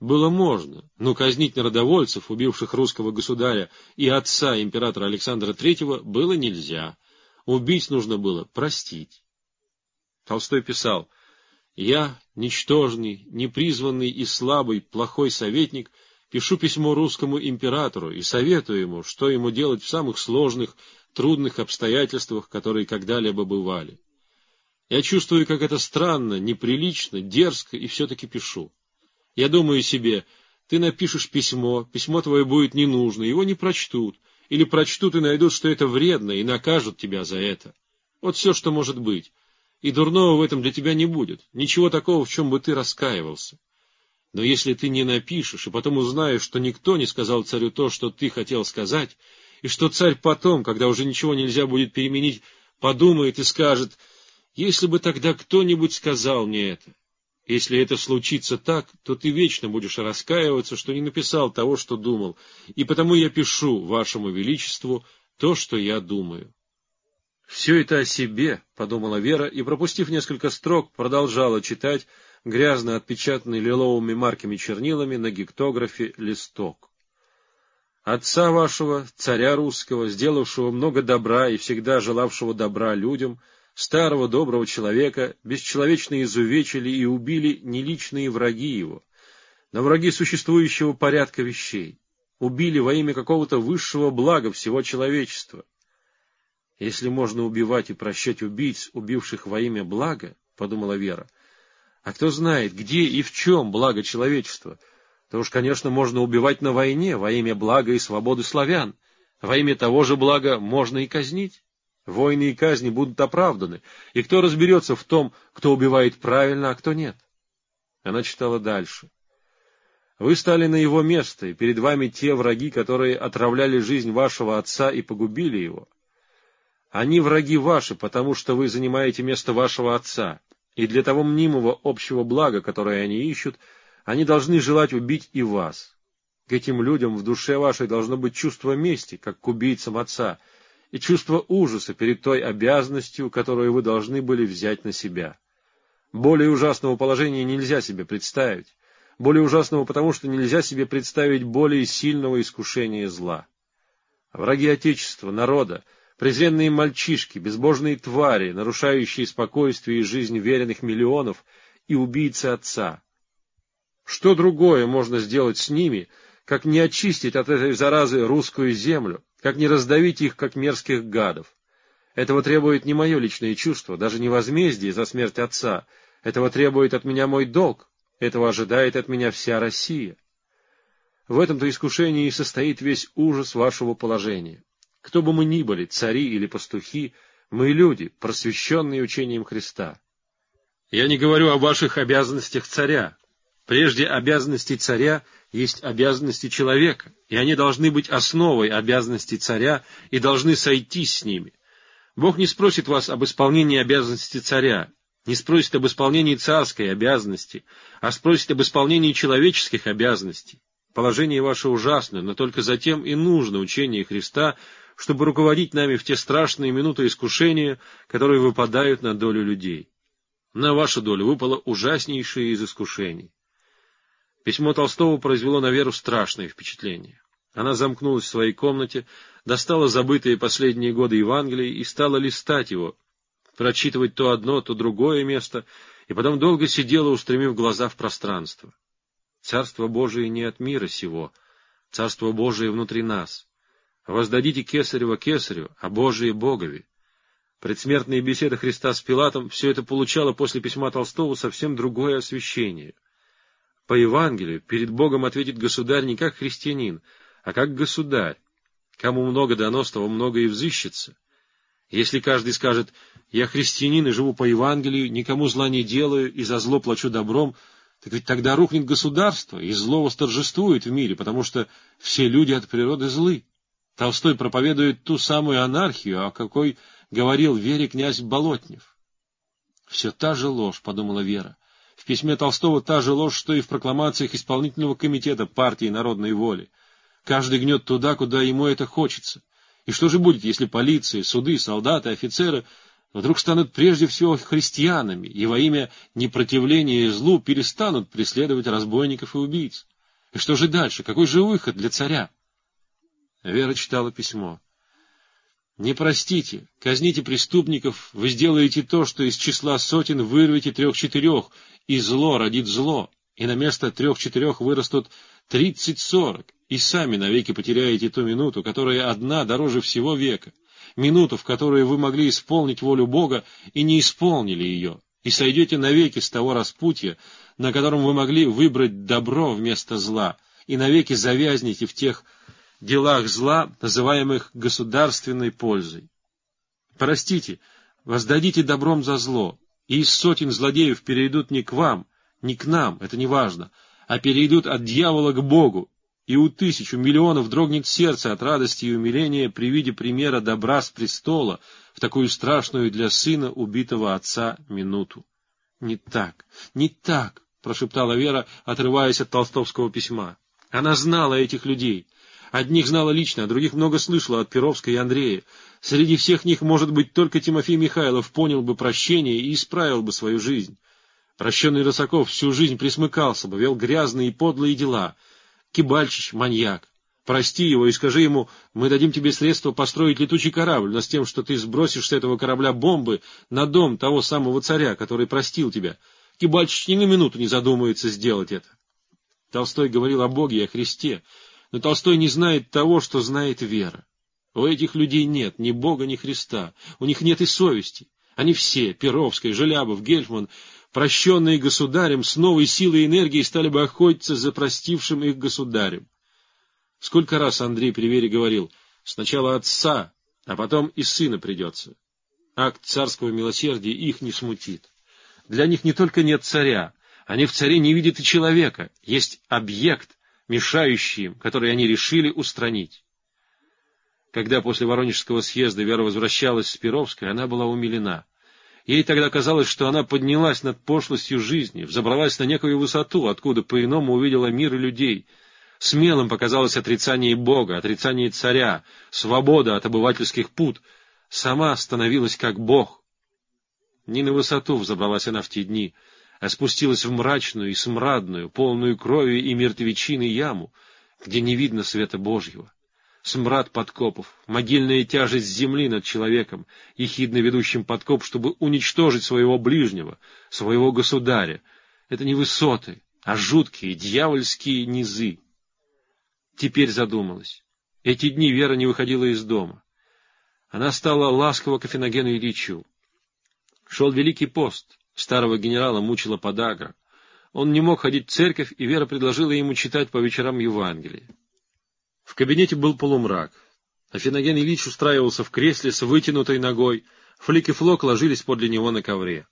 было можно, но казнить народовольцев, убивших русского государя и отца императора Александра Третьего, было нельзя. Убийц нужно было простить. Толстой писал: «Я, ничтожный, непризванный и слабый, плохой советник, пишу письмо русскому императору и советую ему, что ему делать в самых сложных, трудных обстоятельствах, которые когда-либо бывали. Я чувствую, как это странно, неприлично, дерзко, и все-таки пишу. Я думаю себе, ты напишешь письмо, письмо твое будет не нужно, его не прочтут, или прочтут и найдут, что это вредно, и накажут тебя за это. Вот все, что может быть. И дурного в этом для тебя не будет, ничего такого, в чем бы ты раскаивался. Но если ты не напишешь, и потом узнаешь, что никто не сказал царю то, что ты хотел сказать, и что царь потом, когда уже ничего нельзя будет переменить, подумает и скажет: если бы тогда кто-нибудь сказал мне это. Если это случится так, то ты вечно будешь раскаиваться, что не написал того, что думал, и потому я пишу вашему величеству то, что я думаю». «Все это о себе», — подумала Вера, и, пропустив несколько строк, продолжала читать грязно отпечатанный лиловыми марками чернилами на гектографе листок. «Отца вашего, царя русского, сделавшего много добра и всегда желавшего добра людям, старого доброго человека, бесчеловечно изувечили и убили не личные враги его, но враги существующего порядка вещей, убили во имя какого-то высшего блага всего человечества. Если можно убивать и прощать убийц, убивших во имя блага, — подумала Вера, — а кто знает, где и в чем благо человечества, то уж, конечно, можно убивать на войне во имя блага и свободы славян, во имя того же блага можно и казнить. Войны и казни будут оправданы, и кто разберется в том, кто убивает правильно, а кто нет?» Она читала дальше. «Вы стали на его место, и перед вами те враги, которые отравляли жизнь вашего отца и погубили его. Они враги ваши, потому что вы занимаете место вашего отца, и для того мнимого общего блага, которое они ищут, они должны желать убить и вас. К этим людям в душе вашей должно быть чувство мести, как к убийцам отца, и чувство ужаса перед той обязанностью, которую вы должны были взять на себя. Более ужасного положения нельзя себе представить, более ужасного потому, что нельзя себе представить более сильного искушения зла. Враги Отечества, народа, презренные мальчишки, безбожные твари, нарушающие спокойствие и жизнь веренных миллионов, и убийцы отца. Что другое можно сделать с ними, как не очистить от этой заразы русскую землю, как не раздавить их, как мерзких гадов? Этого требует не мое личное чувство, даже не возмездие за смерть отца. Этого требует от меня мой долг, этого ожидает от меня вся Россия. В этом-то искушении и состоит весь ужас вашего положения. Кто бы мы ни были, цари или пастухи, мы люди, просвещенные учением Христа. Я не говорю о ваших обязанностях царя. Прежде обязанностей царя есть обязанности человека, и они должны быть основой обязанностей царя и должны сойтись с ними. Бог не спросит вас об исполнении обязанностей царя, не спросит об исполнении царской обязанности, а спросит об исполнении человеческих обязанностей. Положение ваше ужасное, но только затем и нужно учение Христа, чтобы руководить нами в те страшные минуты искушения, которые выпадают на долю людей. На вашу долю выпало ужаснейшее из искушений. Письмо Толстого произвело на Веру страшное впечатление. Она замкнулась в своей комнате, достала забытые последние годы Евангелия и стала листать его, прочитывать то одно, то другое место, и потом долго сидела, устремив глаза в пространство. Царство Божие не от мира сего, Царство Божие внутри нас. Воздадите Кесарева Кесарю, а Божие Богови. Предсмертные беседы Христа с Пилатом — все это получало после письма Толстого совсем другое освещение. По Евангелию перед Богом ответит государь не как христианин, а как государь. Кому много дано, с того много и взыщется. Если каждый скажет: «Я христианин и живу по Евангелию, никому зла не делаю и за зло плачу добром», так ведь тогда рухнет государство, и зло восторжествует в мире, потому что все люди от природы злы. Толстой проповедует ту самую анархию, о какой говорил Вере князь Болотнев. «Все та же ложь», — подумала Вера. В письме Толстого та же ложь, что и в прокламациях исполнительного комитета партии народной воли. Каждый гнет туда, куда ему это хочется. И что же будет, если полиция, суды, солдаты, офицеры вдруг станут прежде всего христианами и во имя непротивления злу перестанут преследовать разбойников и убийц? И что же дальше? Какой же выход для царя? Вера читала письмо. «Не простите, казните преступников, вы сделаете то, что из числа сотен вырвете трех-четырех, и зло родит зло, и на место трех-четырех вырастут тридцать-сорок, и сами навеки потеряете ту минуту, которая одна дороже всего века, минуту, в которой вы могли исполнить волю Бога и не исполнили ее, и сойдете навеки с того распутья, на котором вы могли выбрать добро вместо зла, и навеки завязнете в тех делах зла, называемых государственной пользой. Простите, воздадите добром за зло, и из сотен злодеев перейдут не к вам, не к нам, это не важно, а перейдут от дьявола к Богу, и у тысячу миллионов дрогнет сердце от радости и умиления при виде примера добра с престола в такую страшную для сына убитого отца минуту. «Не так, не так», — прошептала Вера, отрываясь от толстовского письма. Она знала этих людей. Одних знала лично, а других много слышала от Перовской и Андрея. Среди всех них, может быть, только Тимофей Михайлов понял бы прощение и исправил бы свою жизнь. Прощенный Рысаков всю жизнь присмыкался бы, вел грязные и подлые дела. Кибальчич — маньяк. Прости его и скажи ему, мы дадим тебе средства построить летучий корабль, но с тем, что ты сбросишь с этого корабля бомбы на дом того самого царя, который простил тебя. Кибальчич ни на минуту не задумается сделать это. Толстой говорил о Боге и о Христе. Но Толстой не знает того, что знает Вера. У этих людей нет ни Бога, ни Христа. У них нет и совести. Они все, Перовский, Желябов, Гельфман, прощенные государем, с новой силой и энергией стали бы охотиться за простившим их государем. Сколько раз Андрей при Вере говорил, сначала отца, а потом и сына придется. Акт царского милосердия их не смутит. Для них не только нет царя, они в царе не видят и человека, есть объект, мешающий им, который они решили устранить. Когда после Воронежского съезда Вера возвращалась с Перовской, она была умилена. Ей тогда казалось, что она поднялась над пошлостью жизни, взобралась на некую высоту, откуда по-иному увидела мир и людей. Смелым показалось отрицание Бога, отрицание царя, свобода от обывательских пут. Сама становилась как Бог. Не на высоту взобралась она в те дни, а спустилась в мрачную и смрадную, полную крови и мертвечины яму, где не видно света Божьего. Смрад подкопов, могильная тяжесть земли над человеком, ехидно ведущим подкоп, чтобы уничтожить своего ближнего, своего государя. Это не высоты, а жуткие дьявольские низы. Теперь задумалась. Эти дни Вера не выходила из дома. Она стала ласково к Афиногену Ильичу. Шел Великий пост. Старого генерала мучила подагра. Он не мог ходить в церковь, и Вера предложила ему читать по вечерам Евангелие. В кабинете был полумрак. Афиноген Ильич устраивался в кресле с вытянутой ногой, Флик и Флок ложились подле него на ковре.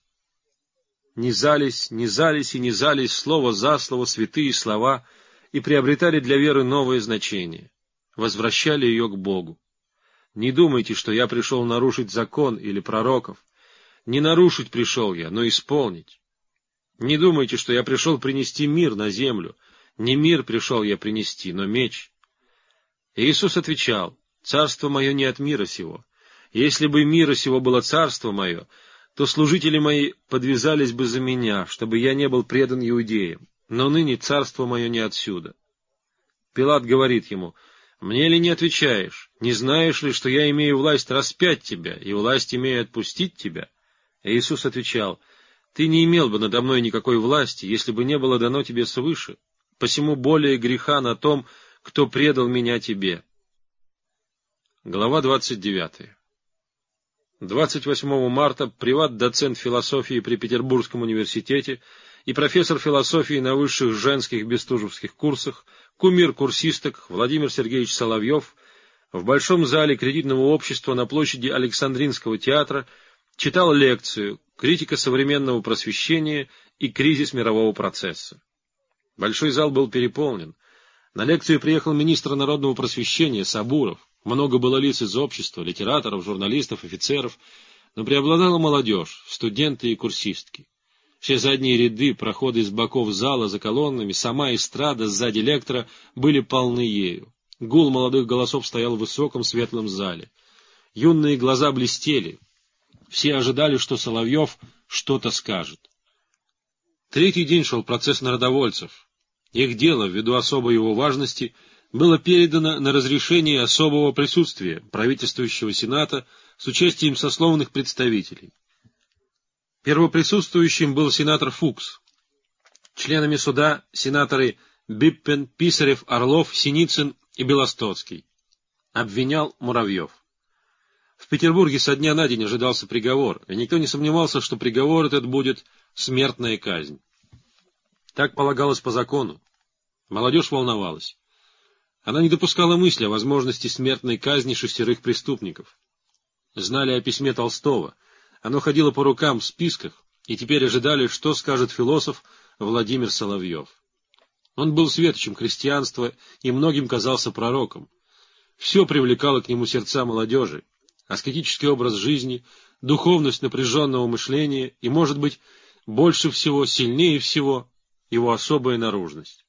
Низались, низались и низались слово за слово святые слова и приобретали для Веры новое значение, возвращали ее к Богу. Не думайте, что я пришел нарушить закон или пророков. Не нарушить пришел я, но исполнить. Не думайте, что я пришел принести мир на землю. Не мир пришел я принести, но меч. И Иисус отвечал, царство мое не от мира сего. Если бы мира сего было царство мое, то служители мои подвязались бы за меня, чтобы я не был предан иудеям. Но ныне царство мое не отсюда. Пилат говорит ему, мне ли не отвечаешь? Не знаешь ли, что я имею власть распять тебя, и власть имею отпустить тебя? И Иисус отвечал, ты не имел бы надо мной никакой власти, если бы не было дано тебе свыше. Посему более греха на том, кто предал меня тебе. Глава двадцать девятая. двадцать восьмого марта приват-доцент философии при Петербургском университете и профессор философии на высших женских бестужевских курсах, кумир курсисток Владимир Сергеевич Соловьев в Большом зале кредитного общества на площади Александринского театра читал лекцию «Критика современного просвещения и кризис мирового процесса». Большой зал был переполнен. На лекцию приехал министр народного просвещения Сабуров. Много было лиц из общества, литераторов, журналистов, офицеров, но преобладала молодежь, студенты и курсистки. Все задние ряды, проходы из боков зала за колоннами, сама эстрада сзади лектора были полны ею. Гул молодых голосов стоял в высоком светлом зале. Юные глаза блестели. Все ожидали, что Соловьев что-то скажет. Третий день шел процесс народовольцев. Их дело, ввиду особой его важности, было передано на разрешение особого присутствия правительствующего сената с участием сословных представителей. Первоприсутствующим был сенатор Фукс. Членами суда сенаторы Биппен, Писарев, Орлов, Синицын и Белостоцкий. Обвинял Муравьев. В Петербурге со дня на день ожидался приговор, и никто не сомневался, что приговор этот будет смертная казнь. Так полагалось по закону. Молодежь волновалась. Она не допускала мысли о возможности смертной казни шестерых преступников. Знали о письме Толстого. Оно ходило по рукам в списках, и теперь ожидали, что скажет философ Владимир Соловьев. Он был светочем христианства и многим казался пророком. Все привлекало к нему сердца молодежи: аскетический образ жизни, духовность напряженного мышления и, может быть, больше всего, сильнее всего, его особая наружность.